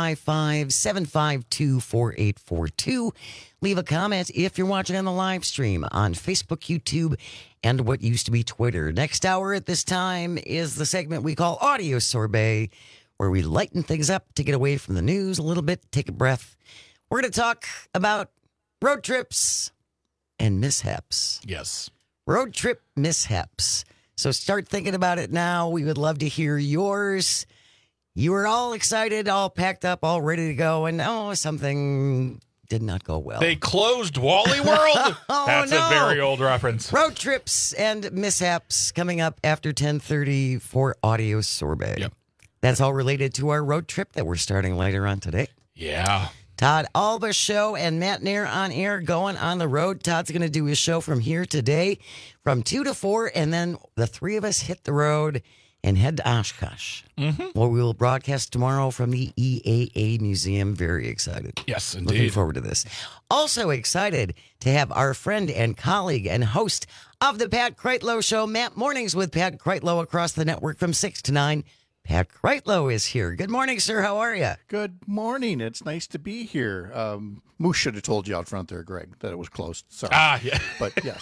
Speaker 16: 855-752-4842. Leave a comment if you're watching on the live stream on Facebook, YouTube, and what used to be Twitter. Next hour at this time is the segment we call Audio Sorbet, where we lighten things up to get away from the news a little bit, take a breath. We're going to talk about road trips and mishaps.
Speaker 18: Yes.
Speaker 16: Road trip mishaps. So start thinking about it now. We would love to hear yours. You were all excited, all packed up, all ready to go, and something did not go well.
Speaker 18: They closed Wally World. That's a very old reference.
Speaker 16: Road trips and mishaps coming up after 10:30 for Audio Sorbet.
Speaker 18: Yep.
Speaker 16: That's all related to our road trip that we're starting later on today.
Speaker 18: Yeah.
Speaker 16: Todd Alba Show and Matt Nair on Air going on the road. Todd's going to do his show from here today from 2 to 4, and then the three of us hit the road and head to Oshkosh, where we will broadcast tomorrow from the EAA Museum. Very excited.
Speaker 18: Yes, indeed.
Speaker 16: Looking forward to this. Also excited to have our friend and colleague and host of the Pat Kreitlow Show, Matt Mornings with Pat Kreitlow across the network from 6 to 9. Pat Kreitlow is here. Good morning, sir. How are you?
Speaker 23: Good morning. It's nice to be here. Moose should have told you out front there, Greg, that it was closed. Sorry.
Speaker 18: Yeah.
Speaker 23: But yes.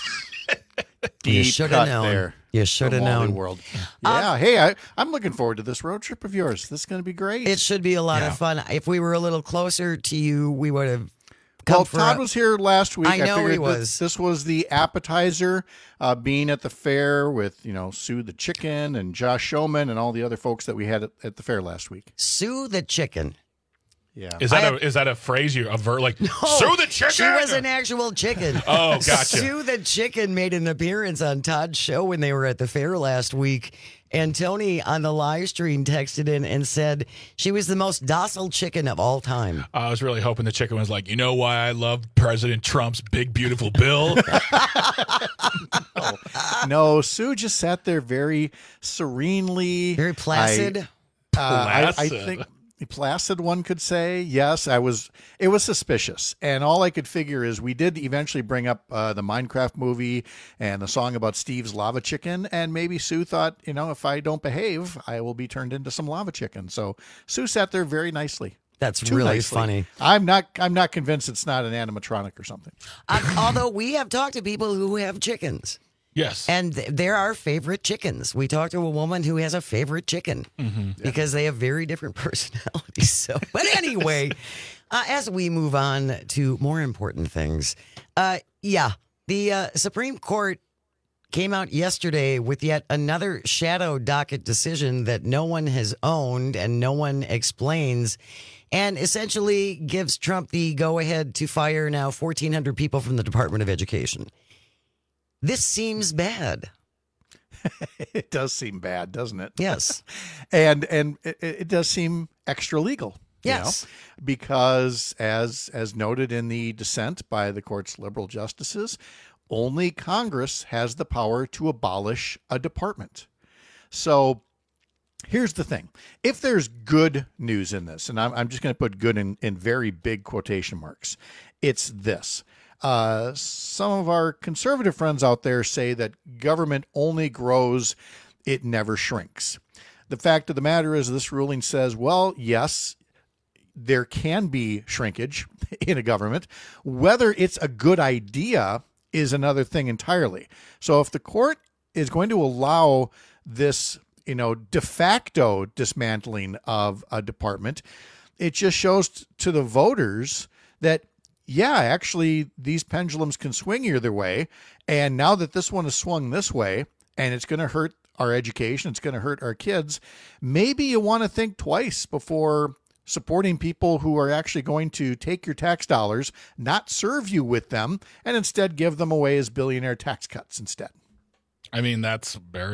Speaker 16: You should have known.
Speaker 23: There.
Speaker 16: You should have known.
Speaker 23: World. Yeah. Hey, I'm looking forward to this road trip of yours. This is going to be great.
Speaker 16: It should be a lot of fun. If we were a little closer to you, we would have.
Speaker 23: Todd was here last week.
Speaker 16: I know he was.
Speaker 23: This was the appetizer, being at the fair with, Sue the Chicken and Josh Showman and all the other folks that we had at the fair last week.
Speaker 16: Sue the Chicken.
Speaker 23: Yeah.
Speaker 18: Is that a phrase you avert like
Speaker 16: no,
Speaker 18: Sue the Chicken?
Speaker 16: She was an actual chicken.
Speaker 18: Oh, gotcha.
Speaker 16: Sue the Chicken made an appearance on Todd's show when they were at the fair last week. And Tony on the live stream texted in and said she was the most docile chicken of all time.
Speaker 18: I was really hoping the chicken was like, you know why I love President Trump's big, beautiful bill?
Speaker 23: No, Sue just sat there very serenely.
Speaker 16: Very placid.
Speaker 23: I think placid, one could say. Yes, it was suspicious. And all I could figure is we did eventually bring up the Minecraft movie and the song about Steve's lava chicken. And maybe Sue thought, if I don't behave, I will be turned into some lava chicken. So Sue sat there very nicely.
Speaker 16: That's really funny.
Speaker 23: I'm not convinced it's not an animatronic or something.
Speaker 16: Although we have talked to people who have chickens.
Speaker 18: Yes.
Speaker 16: And they're our favorite chickens. We talked to a woman who has a favorite chicken because they have very different personalities. So, but anyway, as we move on to more important things, the Supreme Court came out yesterday with yet another shadow docket decision that no one has owned and no one explains, and essentially gives Trump the go-ahead to fire now 1,400 people from the Department of Education. This seems bad.
Speaker 23: It does seem bad, doesn't it?
Speaker 16: Yes.
Speaker 23: and it does seem extra legal.
Speaker 16: Yes.
Speaker 23: Because as noted in the dissent by the court's liberal justices, only Congress has the power to abolish a department. So here's the thing. If there's good news in this, and I'm just going to put good in very big quotation marks, it's this. Some of our conservative friends out there say that government only grows, it never shrinks. The fact of the matter is this ruling says, well, yes, there can be shrinkage in a government. Whether it's a good idea is another thing entirely. So if the court is going to allow this, de facto dismantling of a department, it just shows to the voters that actually, these pendulums can swing either way. And now that this one has swung this way, and it's going to hurt our education, it's going to hurt our kids, maybe you want to think twice before supporting people who are actually going to take your tax dollars, not serve you with them, and instead give them away as billionaire tax cuts instead.
Speaker 18: I mean, that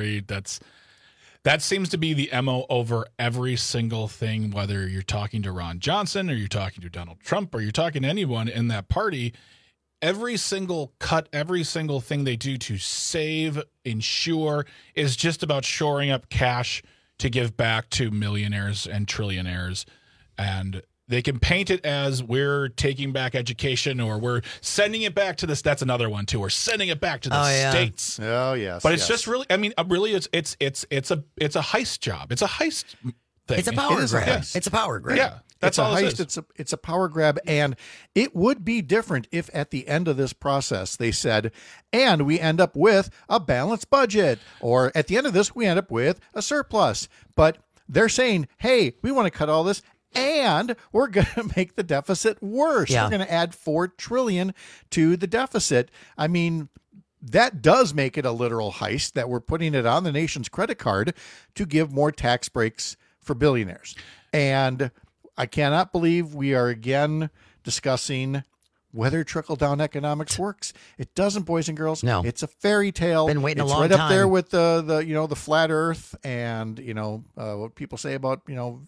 Speaker 18: seems to be the MO over every single thing, whether you're talking to Ron Johnson or you're talking to Donald Trump or you're talking to anyone in that party. Every single cut, every single thing they do to save, insure, is just about shoring up cash to give back to millionaires and trillionaires. And they can paint it as we're taking back education or we're sending it back to this. That's another one too. We're sending it back to the states.
Speaker 23: Oh yes.
Speaker 18: But it's just really, I mean, really, it's a heist job. It's a heist thing.
Speaker 16: It's a power grab. It's a power grab.
Speaker 18: Yeah. That's all
Speaker 23: a heist. It's a power grab, and it would be different if at the end of this process they said, and we end up with a balanced budget, or at the end of this we end up with a surplus. But they're saying, hey, we want to cut all this, and we're going to make the deficit worse.
Speaker 16: Yeah.
Speaker 23: We're going to add $4 trillion to the deficit. I mean, that does make it a literal heist that we're putting it on the nation's credit card to give more tax breaks for billionaires. And I cannot believe we are again discussing whether trickle-down economics works. It doesn't, boys and girls.
Speaker 16: No.
Speaker 23: It's a fairy tale.
Speaker 16: Been waiting a long
Speaker 23: time. It's right up there with the flat Earth and what people say about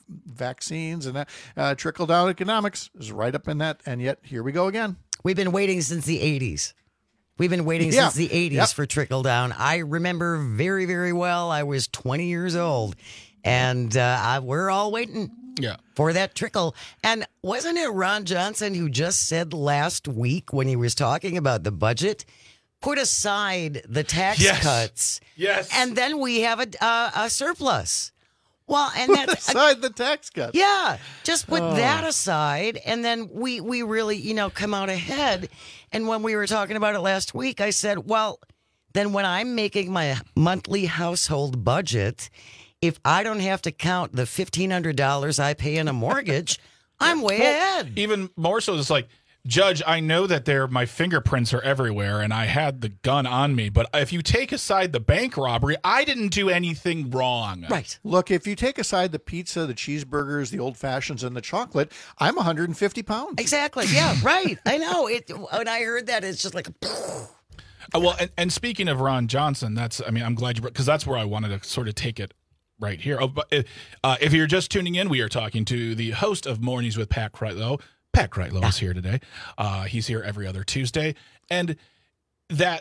Speaker 23: vaccines and that. Trickle-down economics is right up in that. And yet here we go again.
Speaker 16: We've been waiting since the 80s. We've been waiting since the 80s for trickle-down. I remember very, very well. I was 20 years old, and we're all waiting.
Speaker 18: Yeah.
Speaker 16: For that trickle. And wasn't it Ron Johnson who just said last week when he was talking about the budget, put aside the tax cuts.
Speaker 18: Yes.
Speaker 16: And then we have a surplus. Well, and
Speaker 23: put aside the tax cuts.
Speaker 16: Yeah. Just put that aside. And then we really, come out ahead. And when we were talking about it last week, I said, well, then when I'm making my monthly household budget, if I don't have to count the $1,500 I pay in a mortgage, I'm way ahead.
Speaker 18: Even more so, it's like, Judge, I know that my fingerprints are everywhere and I had the gun on me, but if you take aside the bank robbery, I didn't do anything wrong.
Speaker 16: Right.
Speaker 23: Look, if you take aside the pizza, the cheeseburgers, the old fashions, and the chocolate, I'm 150 pounds.
Speaker 16: Exactly. Yeah, right. I know. When I heard that, it's just like...
Speaker 18: Well, and speaking of Ron Johnson, I'm glad because that's where I wanted to sort of take it right here. Oh, but if you're just tuning in, we are talking to the host of Mornings with Pat Kreitlow. Pat Kreitlow is here today. He's here every other Tuesday. And that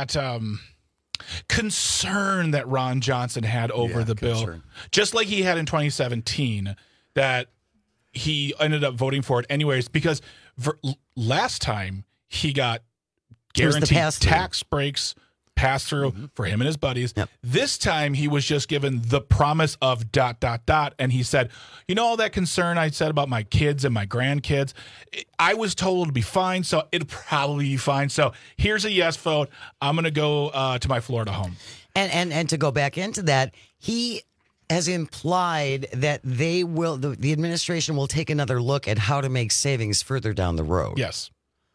Speaker 18: concern that Ron Johnson had over the bill, just like he had in 2017, that he ended up voting for it anyways, because last time he got guaranteed tax breaks pass through for him and his buddies.
Speaker 16: Yep.
Speaker 18: This time he was just given the promise of ... And he said, all that concern I said about my kids and my grandkids, I was told it'd be fine, so it'll probably be fine. So here's a yes vote. I'm going to go to my Florida home.
Speaker 16: And to go back into that, he has implied that the administration will take another look at how to make savings further down the road.
Speaker 18: Yes.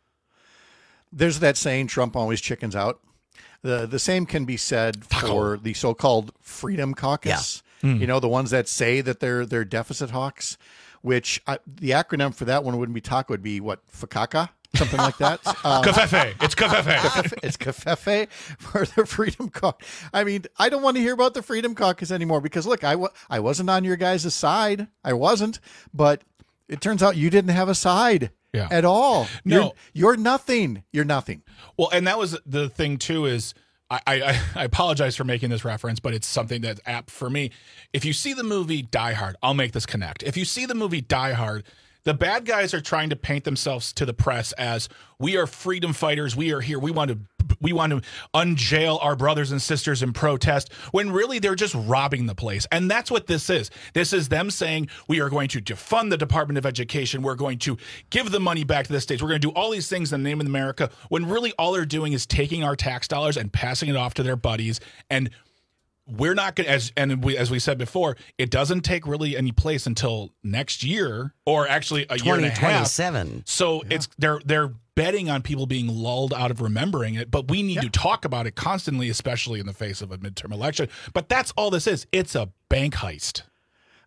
Speaker 23: There's that saying, Trump always chickens out. The same can be said for the so-called Freedom Caucus. Yeah. The ones that say that they're deficit hawks, which the acronym for that one wouldn't be taco, would be what, FCACA? Something like that.
Speaker 18: Covfefe. It's Covfefe.
Speaker 23: It's Covfefe for the Freedom Caucus. I mean, I don't want to hear about the Freedom Caucus anymore because, look, I wasn't on your guys' side. I wasn't. But it turns out you didn't have a side.
Speaker 18: Yeah.
Speaker 23: At all.
Speaker 18: No.
Speaker 23: You're nothing. You're nothing.
Speaker 18: Well, and that was the thing, too, is I apologize for making this reference, but it's something that's apt for me. If you see the movie Die Hard, I'll make this connect. If you see the movie Die Hard, the bad guys are trying to paint themselves to the press as we are freedom fighters. We are here. We want to unjail our brothers and sisters in protest, when really they're just robbing the place. And that's what this is. This is them saying we are going to defund the Department of Education. We're going to give the money back to the states. We're going to do all these things in the name of America, when really all they're doing is taking our tax dollars and passing it off to their buddies. And we're not going to, as we said before, it doesn't take really any place until next year, or actually a year and a half.
Speaker 16: 2027.
Speaker 18: So it's they're betting on people being lulled out of remembering it, but we need to talk about it constantly, especially in the face of a midterm election. But that's all this is. It's a bank heist.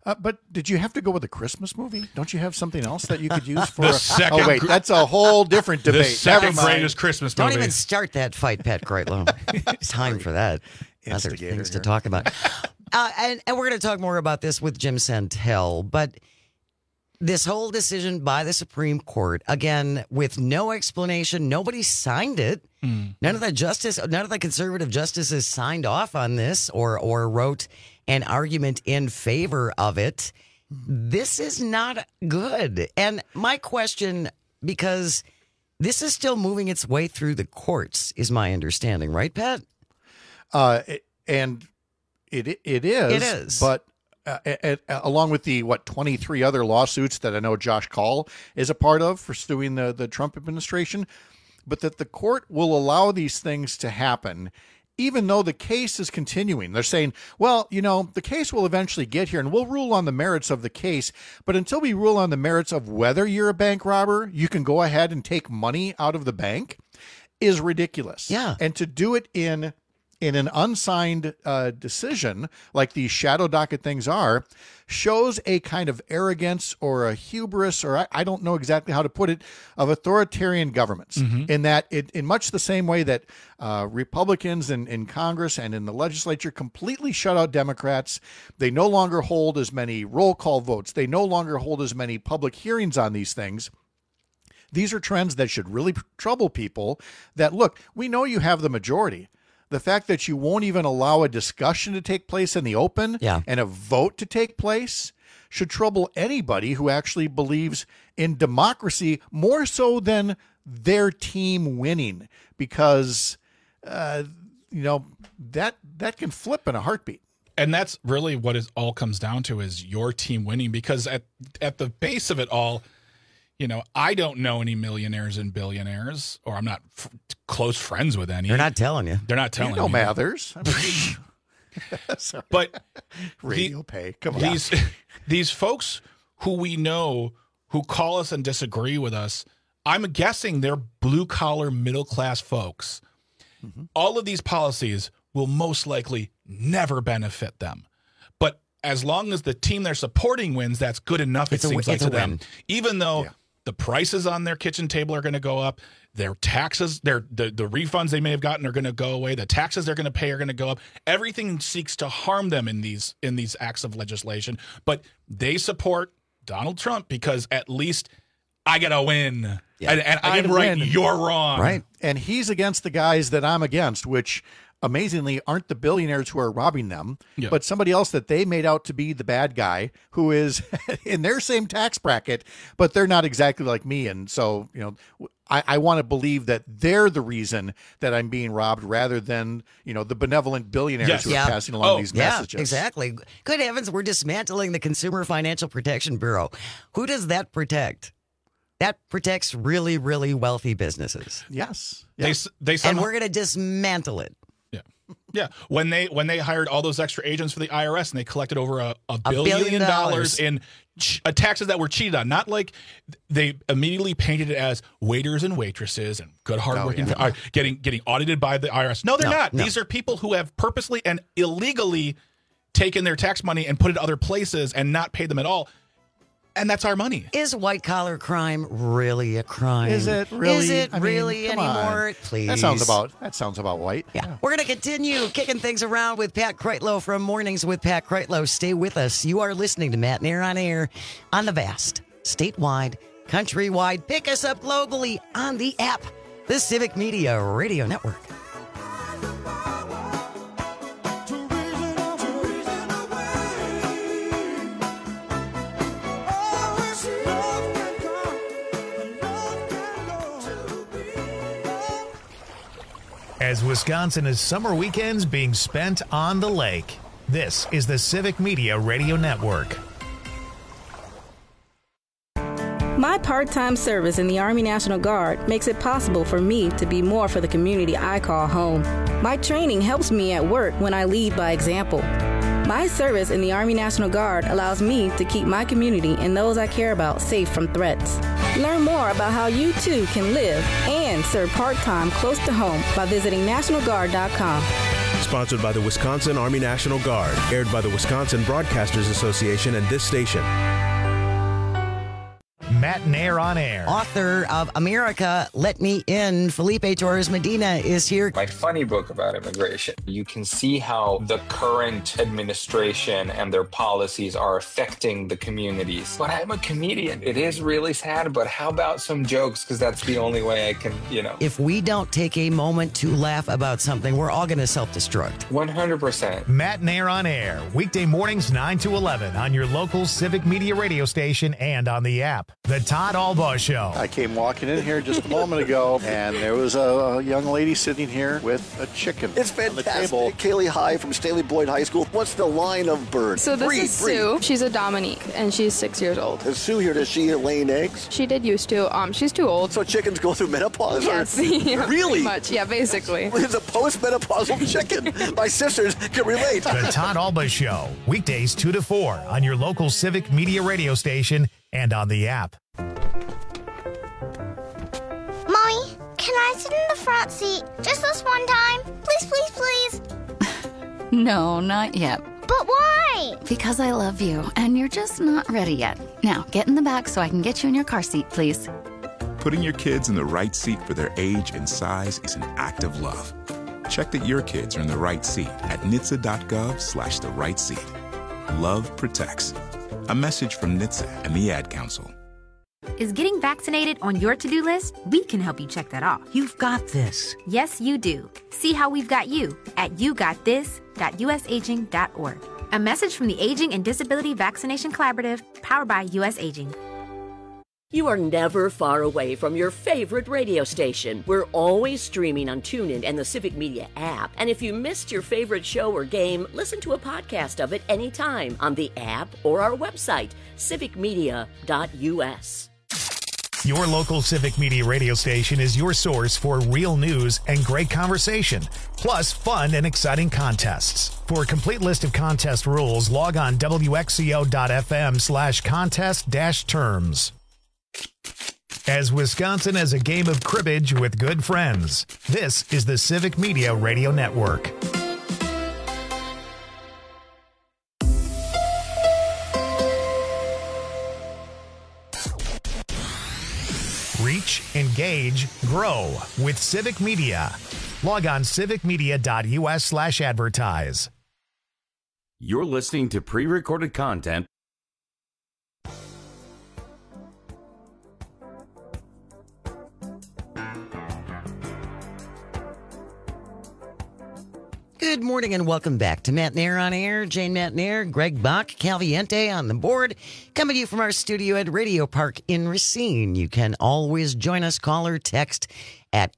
Speaker 23: But did you have to go with a Christmas movie? Don't you have something else that you could use for?
Speaker 18: The
Speaker 23: wait, that's a whole different debate.
Speaker 18: The second greatest Christmas movie.
Speaker 16: Don't even start that fight, Pat Kreitlow. It's time for that. Other things to talk about. And we're going to talk more about this with Jim Santel. But this whole decision by the Supreme Court, again, with no explanation, nobody signed it. None of the conservative justices signed off on this or wrote an argument in favor of it. This is not good. And my question, because this is still moving its way through the courts, is my understanding, right, Pat?
Speaker 23: And it is.
Speaker 16: It is.
Speaker 23: But along with the 23 other lawsuits that I know Josh Kaul is a part of for suing the Trump administration, but that the court will allow these things to happen even though the case is continuing. They're saying, well, the case will eventually get here and we'll rule on the merits of the case. But until we rule on the merits of whether you're a bank robber, you can go ahead and take money out of the bank is ridiculous.
Speaker 16: Yeah.
Speaker 23: And to do it in an unsigned decision, like these shadow docket things are, shows a kind of arrogance or a hubris, or I don't know exactly how to put it, of authoritarian governments. In that, in much the same way that Republicans in Congress and in the legislature completely shut out Democrats, they no longer hold as many roll call votes. They no longer hold as many public hearings on these things. These are trends that should really trouble people that, look, we know you have the majority. The fact that you won't even allow a discussion to take place in the open and a vote to take place should trouble anybody who actually believes in democracy more so than their team winning, because, that can flip in a heartbeat.
Speaker 18: And that's really what it all comes down to, is your team winning, because at the base of it all, I don't know any millionaires and billionaires, or I'm not close friends with any.
Speaker 16: They're not telling you.
Speaker 18: They're not telling you.
Speaker 23: Mathers. Sorry.
Speaker 18: But
Speaker 23: radio pay. Come on.
Speaker 18: These folks who we know who call us and disagree with us, I'm guessing they're blue collar, middle class folks. All of these policies will most likely never benefit them. But as long as the team they're supporting wins, that's good enough, it seems like to them. Even though the prices on their kitchen table are going to go up, their taxes, the refunds they may have gotten are going to go away, the taxes they're going to pay are going to go up. Everything seeks to harm them in these acts of legislation. But they support Donald Trump because at least I got to win. Yeah. And I'm right, you're wrong.
Speaker 23: Right. And he's against the guys that I'm against, which amazingly aren't the billionaires who are robbing them, but somebody else that they made out to be the bad guy who is in their same tax bracket, but they're not exactly like me. And so, I want to believe that they're the reason that I'm being robbed rather than, the benevolent billionaires who are passing along these messages.
Speaker 16: Exactly. Good heavens, we're dismantling the Consumer Financial Protection Bureau. Who does that protect? That protects really, really wealthy businesses.
Speaker 23: Yes.
Speaker 18: They
Speaker 16: and we're going to dismantle it.
Speaker 18: Yeah, when they hired all those extra agents for the IRS and they collected over a billion dollars in taxes that were cheated on, not like they immediately painted it as waiters and waitresses and good hardworking getting audited by the IRS. No, they're not. No. These are people who have purposely and illegally taken their tax money and put it other places and not paid them at all. And that's our money.
Speaker 16: Is white collar crime really a crime?
Speaker 23: Is it really?
Speaker 16: Is it really anymore? On. Please.
Speaker 23: That sounds about white.
Speaker 16: Yeah. We're going to continue kicking things around with Pat Kreitlow from Mornings with Pat Kreitlow. Stay with us. You are listening to Matt Nair on Air on the vast, statewide, countrywide. Pick us up globally on the app, the Civic Media Radio Network.
Speaker 1: As Wisconsin is summer weekends being spent on the lake, this is the Civic Media Radio Network.
Speaker 2: My part-time service in the Army National Guard makes it possible for me to be more for the community I call home. My training helps me at work when I lead by example. My service in the Army National Guard allows me to keep my community and those I care about safe from threats. Learn more about how you too can live and serve part-time close to home by visiting NationalGuard.com.
Speaker 10: sponsored by the Wisconsin Army National Guard, aired by the Wisconsin Broadcasters Association and this station.
Speaker 1: Matt Nair on air.
Speaker 16: Author of America, Let Me In, Felipe Torres Medina is here.
Speaker 24: My funny book about immigration. You can see how the current administration and their policies are affecting the communities. But I'm a comedian. It is really sad, but how about some jokes? Because that's the only way I can,
Speaker 16: If we don't take a moment to laugh about something, we're all going to self-destruct.
Speaker 24: 100%.
Speaker 1: Matt Nair on air, weekday mornings 9 to 11 on your local Civic Media radio station and on the app. The Todd Albaugh Show.
Speaker 23: I came walking in here just a moment ago, and there was a young lady sitting here with a chicken.
Speaker 19: It's fantastic. Kaylee High from Staley Boyd High School. What's the line of bird?
Speaker 20: So this is Sue. She's a Dominique, and she's 6 years old.
Speaker 19: Is Sue here? Does she laying eggs?
Speaker 20: She did used to. She's too old.
Speaker 19: So chickens go through menopause?
Speaker 20: Yes.
Speaker 19: Yeah, really?
Speaker 20: Pretty much. Yeah, basically.
Speaker 19: It's a post-menopausal chicken. My sisters can relate.
Speaker 1: The Todd Albaugh Show, weekdays 2 to 4 on your local Civic Media radio station and on the app.
Speaker 21: Mommy, can I sit in the front seat just this one time? Please, please, please.
Speaker 22: No, not yet.
Speaker 21: But why?
Speaker 22: Because I love you, and you're just not ready yet. Now, get in the back so I can get you in your car seat, please.
Speaker 26: Putting your kids in the right seat for their age and size is an act of love. Check that your kids are in the right seat at NHTSA.gov/the right seat. Love protects. A message from NHTSA and the Ad Council.
Speaker 27: Is getting vaccinated on your to-do list? We can help you check that off.
Speaker 16: You've got this.
Speaker 27: Yes, you do. See how we've got you at yougotthis.usaging.org. A message from the Aging and Disability Vaccination Collaborative, powered by US Aging.
Speaker 28: You are never far away from your favorite radio station. We're always streaming on TuneIn and the Civic Media app. And if you missed your favorite show or game, listen to a podcast of it anytime on the app or our website, civicmedia.us.
Speaker 1: Your local Civic Media radio station is your source for real news and great conversation, plus fun and exciting contests. For a complete list of contest rules, log on wxco.fm/contest-terms. As Wisconsin as a game of cribbage with good friends, this is the Civic Media Radio Network. Reach, engage, grow with Civic Media. Log on civicmedia.us/advertise.
Speaker 17: You're listening to pre-recorded content.
Speaker 16: Good morning and welcome back to Matt Nair on Air. Jane Matt Nair, Greg Bach, Calviente on the board. Coming to you from our studio at Radio Park in Racine. You can always join us, call or text at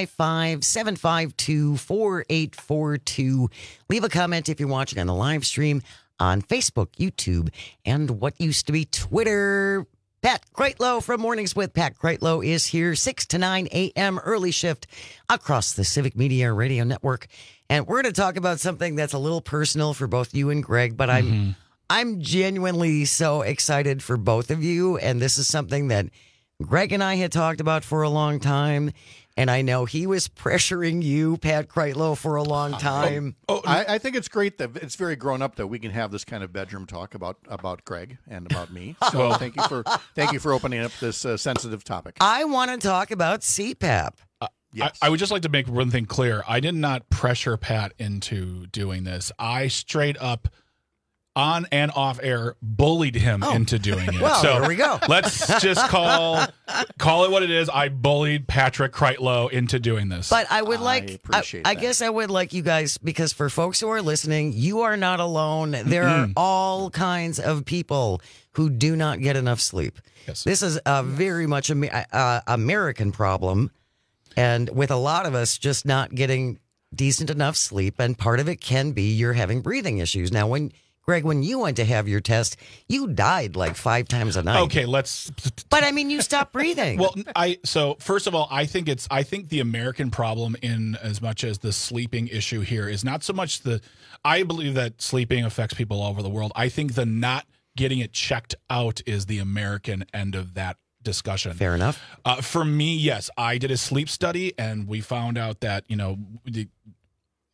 Speaker 16: 855-752-4842. Leave a comment if you're watching on the live stream on Facebook, YouTube, and what used to be Twitter. Pat Kreitlow from Mornings with Pat Kreitlow is here, 6 to 9 a.m. early shift across the Civic Media Radio Network. And we're going to talk about something that's a little personal for both you and Greg, but I'm genuinely so excited for both of you. And this is something that Greg and I had talked about for a long time. And I know he was pressuring you, Pat Kreitlow, for a long time.
Speaker 23: I think it's great that it's very grown up that we can have this kind of bedroom talk about Greg and about me. So thank you for opening up this sensitive topic.
Speaker 16: I want to talk about CPAP.
Speaker 18: Yes. I would just like to make one thing clear. I did not pressure Pat into doing this. I straight up, on and off air, bullied him into doing it.
Speaker 16: Well,
Speaker 18: so
Speaker 16: there we go.
Speaker 18: Let's just call it what it is. I bullied Patrick Kreitlow into doing this.
Speaker 16: But I would like, I guess I would like you guys, because for folks who are listening, you are not alone. There are all kinds of people who do not get enough sleep.
Speaker 18: Yes.
Speaker 16: This is a very much American problem. And with a lot of us just not getting decent enough sleep, and part of it can be you're having breathing issues. Now, Greg, when you went to have your test, you died like 5 times a night.
Speaker 18: Okay,
Speaker 16: But I mean, you stopped breathing.
Speaker 18: Well, so first of all, I think the American problem, in as much as the sleeping issue here, is not so much I believe that sleeping affects people all over the world. I think the not getting it checked out is the American end of that discussion.
Speaker 16: Fair enough.
Speaker 18: For me, yes, I did a sleep study, and we found out that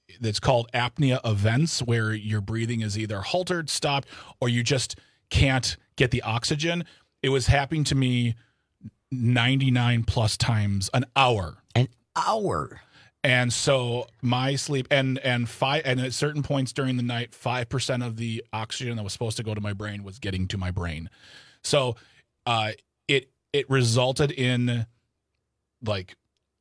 Speaker 18: that's called apnea events, where your breathing is either halted, stopped, or you just can't get the oxygen. It was happening to me 99 plus times an hour.
Speaker 16: An hour.
Speaker 18: And so my sleep and at certain points during the night, 5% of the oxygen that was supposed to go to my brain was getting to my brain. So it resulted in like,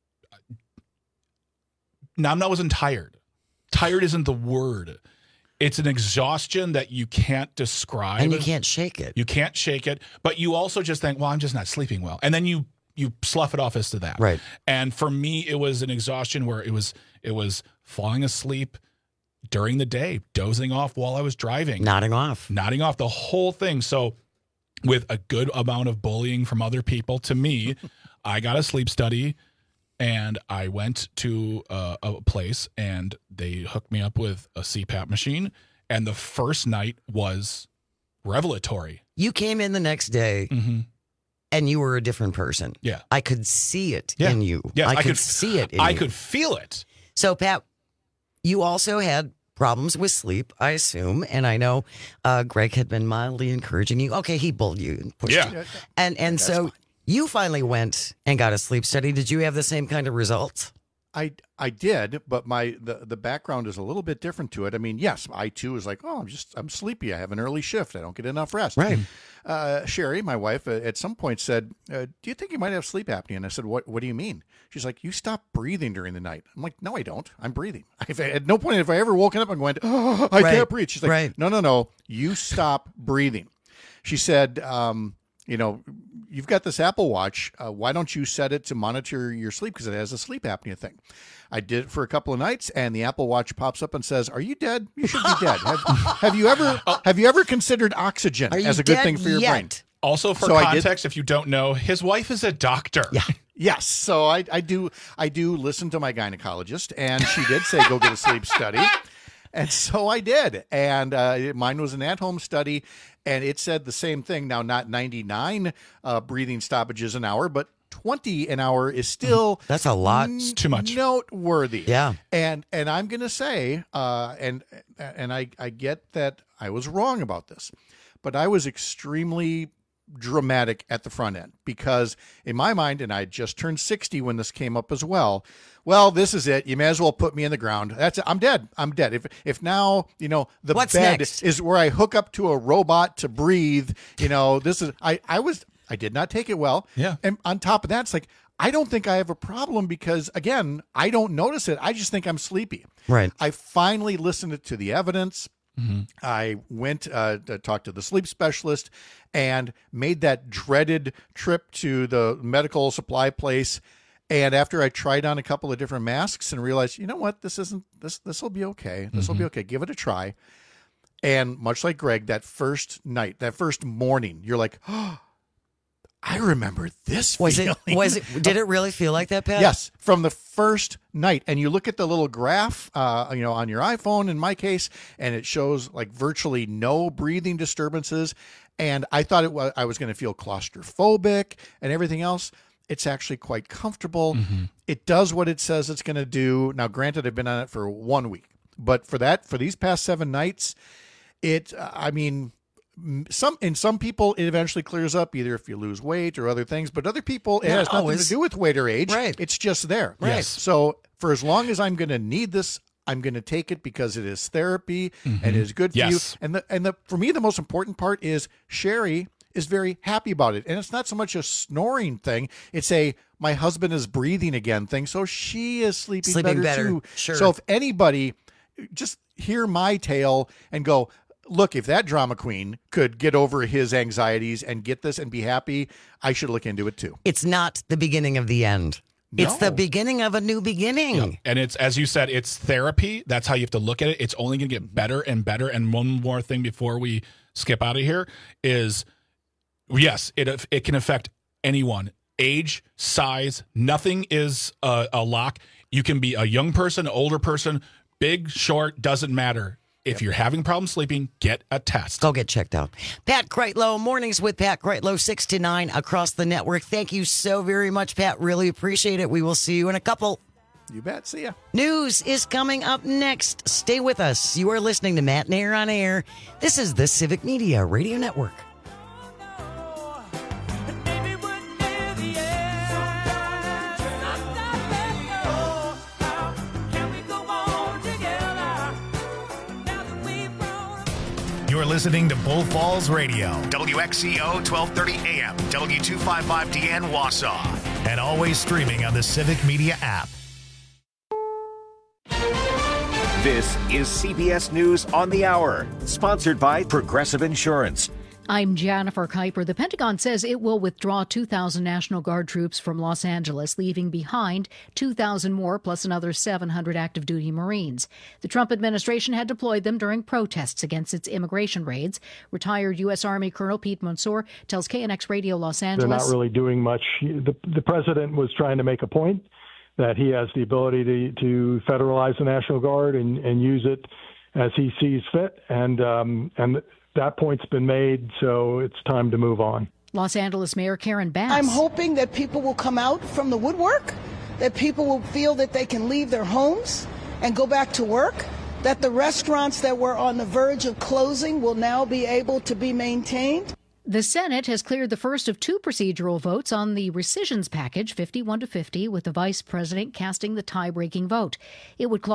Speaker 18: I wasn't tired. Tired isn't the word. It's an exhaustion that you can't describe.
Speaker 16: And you can't shake it.
Speaker 18: You can't shake it. But you also just think, well, I'm just not sleeping well. And then you slough it off as to that.
Speaker 16: Right.
Speaker 18: And for me, it was an exhaustion where it was falling asleep during the day, dozing off while I was driving.
Speaker 16: Nodding off,
Speaker 18: the whole thing. So with a good amount of bullying from other people to me, I got a sleep study. And I went to a place, and they hooked me up with a CPAP machine. And the first night was revelatory.
Speaker 16: You came in the next day, and you were a different person.
Speaker 18: Yeah.
Speaker 16: I could see it in you.
Speaker 18: Yes,
Speaker 16: I could see it in you.
Speaker 18: I could feel it.
Speaker 16: So, Pat, you also had problems with sleep, I assume. And I know Greg had been mildly encouraging you. Okay, he bullied you and pushed you. And so... Fine. You finally went and got a sleep study. Did you have the same kind of results?
Speaker 23: I did, but the background is a little bit different to it. I mean, yes, I too was like, oh, I'm sleepy. I have an early shift. I don't get enough rest.
Speaker 16: Right.
Speaker 23: Sherry, my wife, at some point said, do you think you might have sleep apnea? And I said, what do you mean? She's like, you stop breathing during the night. I'm like, no, I don't. I'm breathing. At no point have I ever woken up and going, oh, I can't breathe. She's like, no, you stop breathing. She said, you've got this Apple Watch. Why don't you set it to monitor your sleep? Because it has a sleep apnea thing. I did it for a couple of nights, and the Apple Watch pops up and says, "Are you dead? You should be dead. Have you ever considered oxygen as a good thing for your brain?"
Speaker 18: Also, for context, if you don't know, his wife is a doctor.
Speaker 16: Yeah.
Speaker 23: Yes. So I do listen to my gynecologist, and she did say go get a sleep study. And so I did. And mine was an at-home study, and it said the same thing. Now, not 99 breathing stoppages an hour, but 20 an hour is still
Speaker 16: that's a lot.
Speaker 18: It's too much.
Speaker 23: Noteworthy.
Speaker 16: Yeah.
Speaker 23: And I'm going to say, and I get that I was wrong about this, but I was extremely dramatic at the front end because in my mind, and I just turned 60 when this came up as well, this is it. You may as well put me in the ground. That's it. I'm dead. If now, the
Speaker 16: What's
Speaker 23: bed
Speaker 16: next?
Speaker 23: is where I hook up to a robot to breathe, this is, I did not take it well.
Speaker 18: Yeah.
Speaker 23: And on top of that, it's like, I don't think I have a problem because, again, I don't notice it. I just think I'm sleepy.
Speaker 16: Right.
Speaker 23: I finally listened to the evidence. Mm-hmm. I went to talk to the sleep specialist and made that dreaded trip to the medical supply place. And after I tried on a couple of different masks and realized, you know what, this will be okay. This will be okay. Give it a try. And much like Greg, that first morning, you're like, oh, I remember this feeling.
Speaker 16: Did it really feel like that, Pat?
Speaker 23: Yes, from the first night. And you look at the little graph, on your iPhone, in my case, and it shows like virtually no breathing disturbances. And I thought I was going to feel claustrophobic and everything else. It's actually quite comfortable. Mm-hmm. It does what it says it's going to do. Now, granted, I've been on it for 1 week, but for these past 7 nights, some people it eventually clears up, either if you lose weight or other things, but other people it has nothing to do with weight or age.
Speaker 16: Right.
Speaker 23: It's just there.
Speaker 16: Right.
Speaker 23: Yes. So for as long as I'm going to need this, I'm going to take it because it is therapy and it is good for you. And for me, the most important part is Sherry is very happy about it. And it's not so much a snoring thing. It's my husband is breathing again thing. So she is sleeping better too.
Speaker 16: Sure.
Speaker 23: So if anybody just hear my tale and go, look, if that drama queen could get over his anxieties and get this and be happy, I should look into it too.
Speaker 16: It's not the beginning of the end.
Speaker 23: No.
Speaker 16: It's the beginning of a new beginning.
Speaker 18: Yeah. And it's, as you said, it's therapy. That's how you have to look at it. It's only going to get better and better. And one more thing before we skip out of here is, yes, it can affect anyone. Age, size, nothing is a lock. You can be a young person, older person, big, short, doesn't matter. If you're having problems sleeping, get a test.
Speaker 16: Go get checked out. Pat Kreitlow, Mornings with Pat Kreitlow, 6 to 9 across the network. Thank you so very much, Pat. Really appreciate it. We will see you in a couple.
Speaker 23: You bet. See ya.
Speaker 16: News is coming up next. Stay with us. You are listening to Matt and Air on Air. This is the Civic Media Radio Network.
Speaker 1: You're listening to Bull Falls Radio, WXCO 1230 AM, W255DN Wausau, and always streaming on the Civic Media app.
Speaker 3: This is CBS News on the Hour, sponsored by Progressive Insurance.
Speaker 5: I'm Jennifer Kuiper. The Pentagon says it will withdraw 2,000 National Guard troops from Los Angeles, leaving behind 2,000 more, plus another 700 active duty Marines. The Trump administration had deployed them during protests against its immigration raids. Retired U.S. Army Colonel Pete Mansour tells KNX Radio Los Angeles.
Speaker 6: They're not really doing much. The president was trying to make a point that he has the ability to federalize the National Guard and use it as he sees fit. And that point's been made, so it's time to move on.
Speaker 5: Los Angeles Mayor Karen Bass.
Speaker 7: I'm hoping that people will come out from the woodwork, that people will feel that they can leave their homes and go back to work, that the restaurants that were on the verge of closing will now be able to be maintained.
Speaker 5: The Senate has cleared the first of two procedural votes on the rescissions package, 51-50, with the vice president casting the tie-breaking vote. It would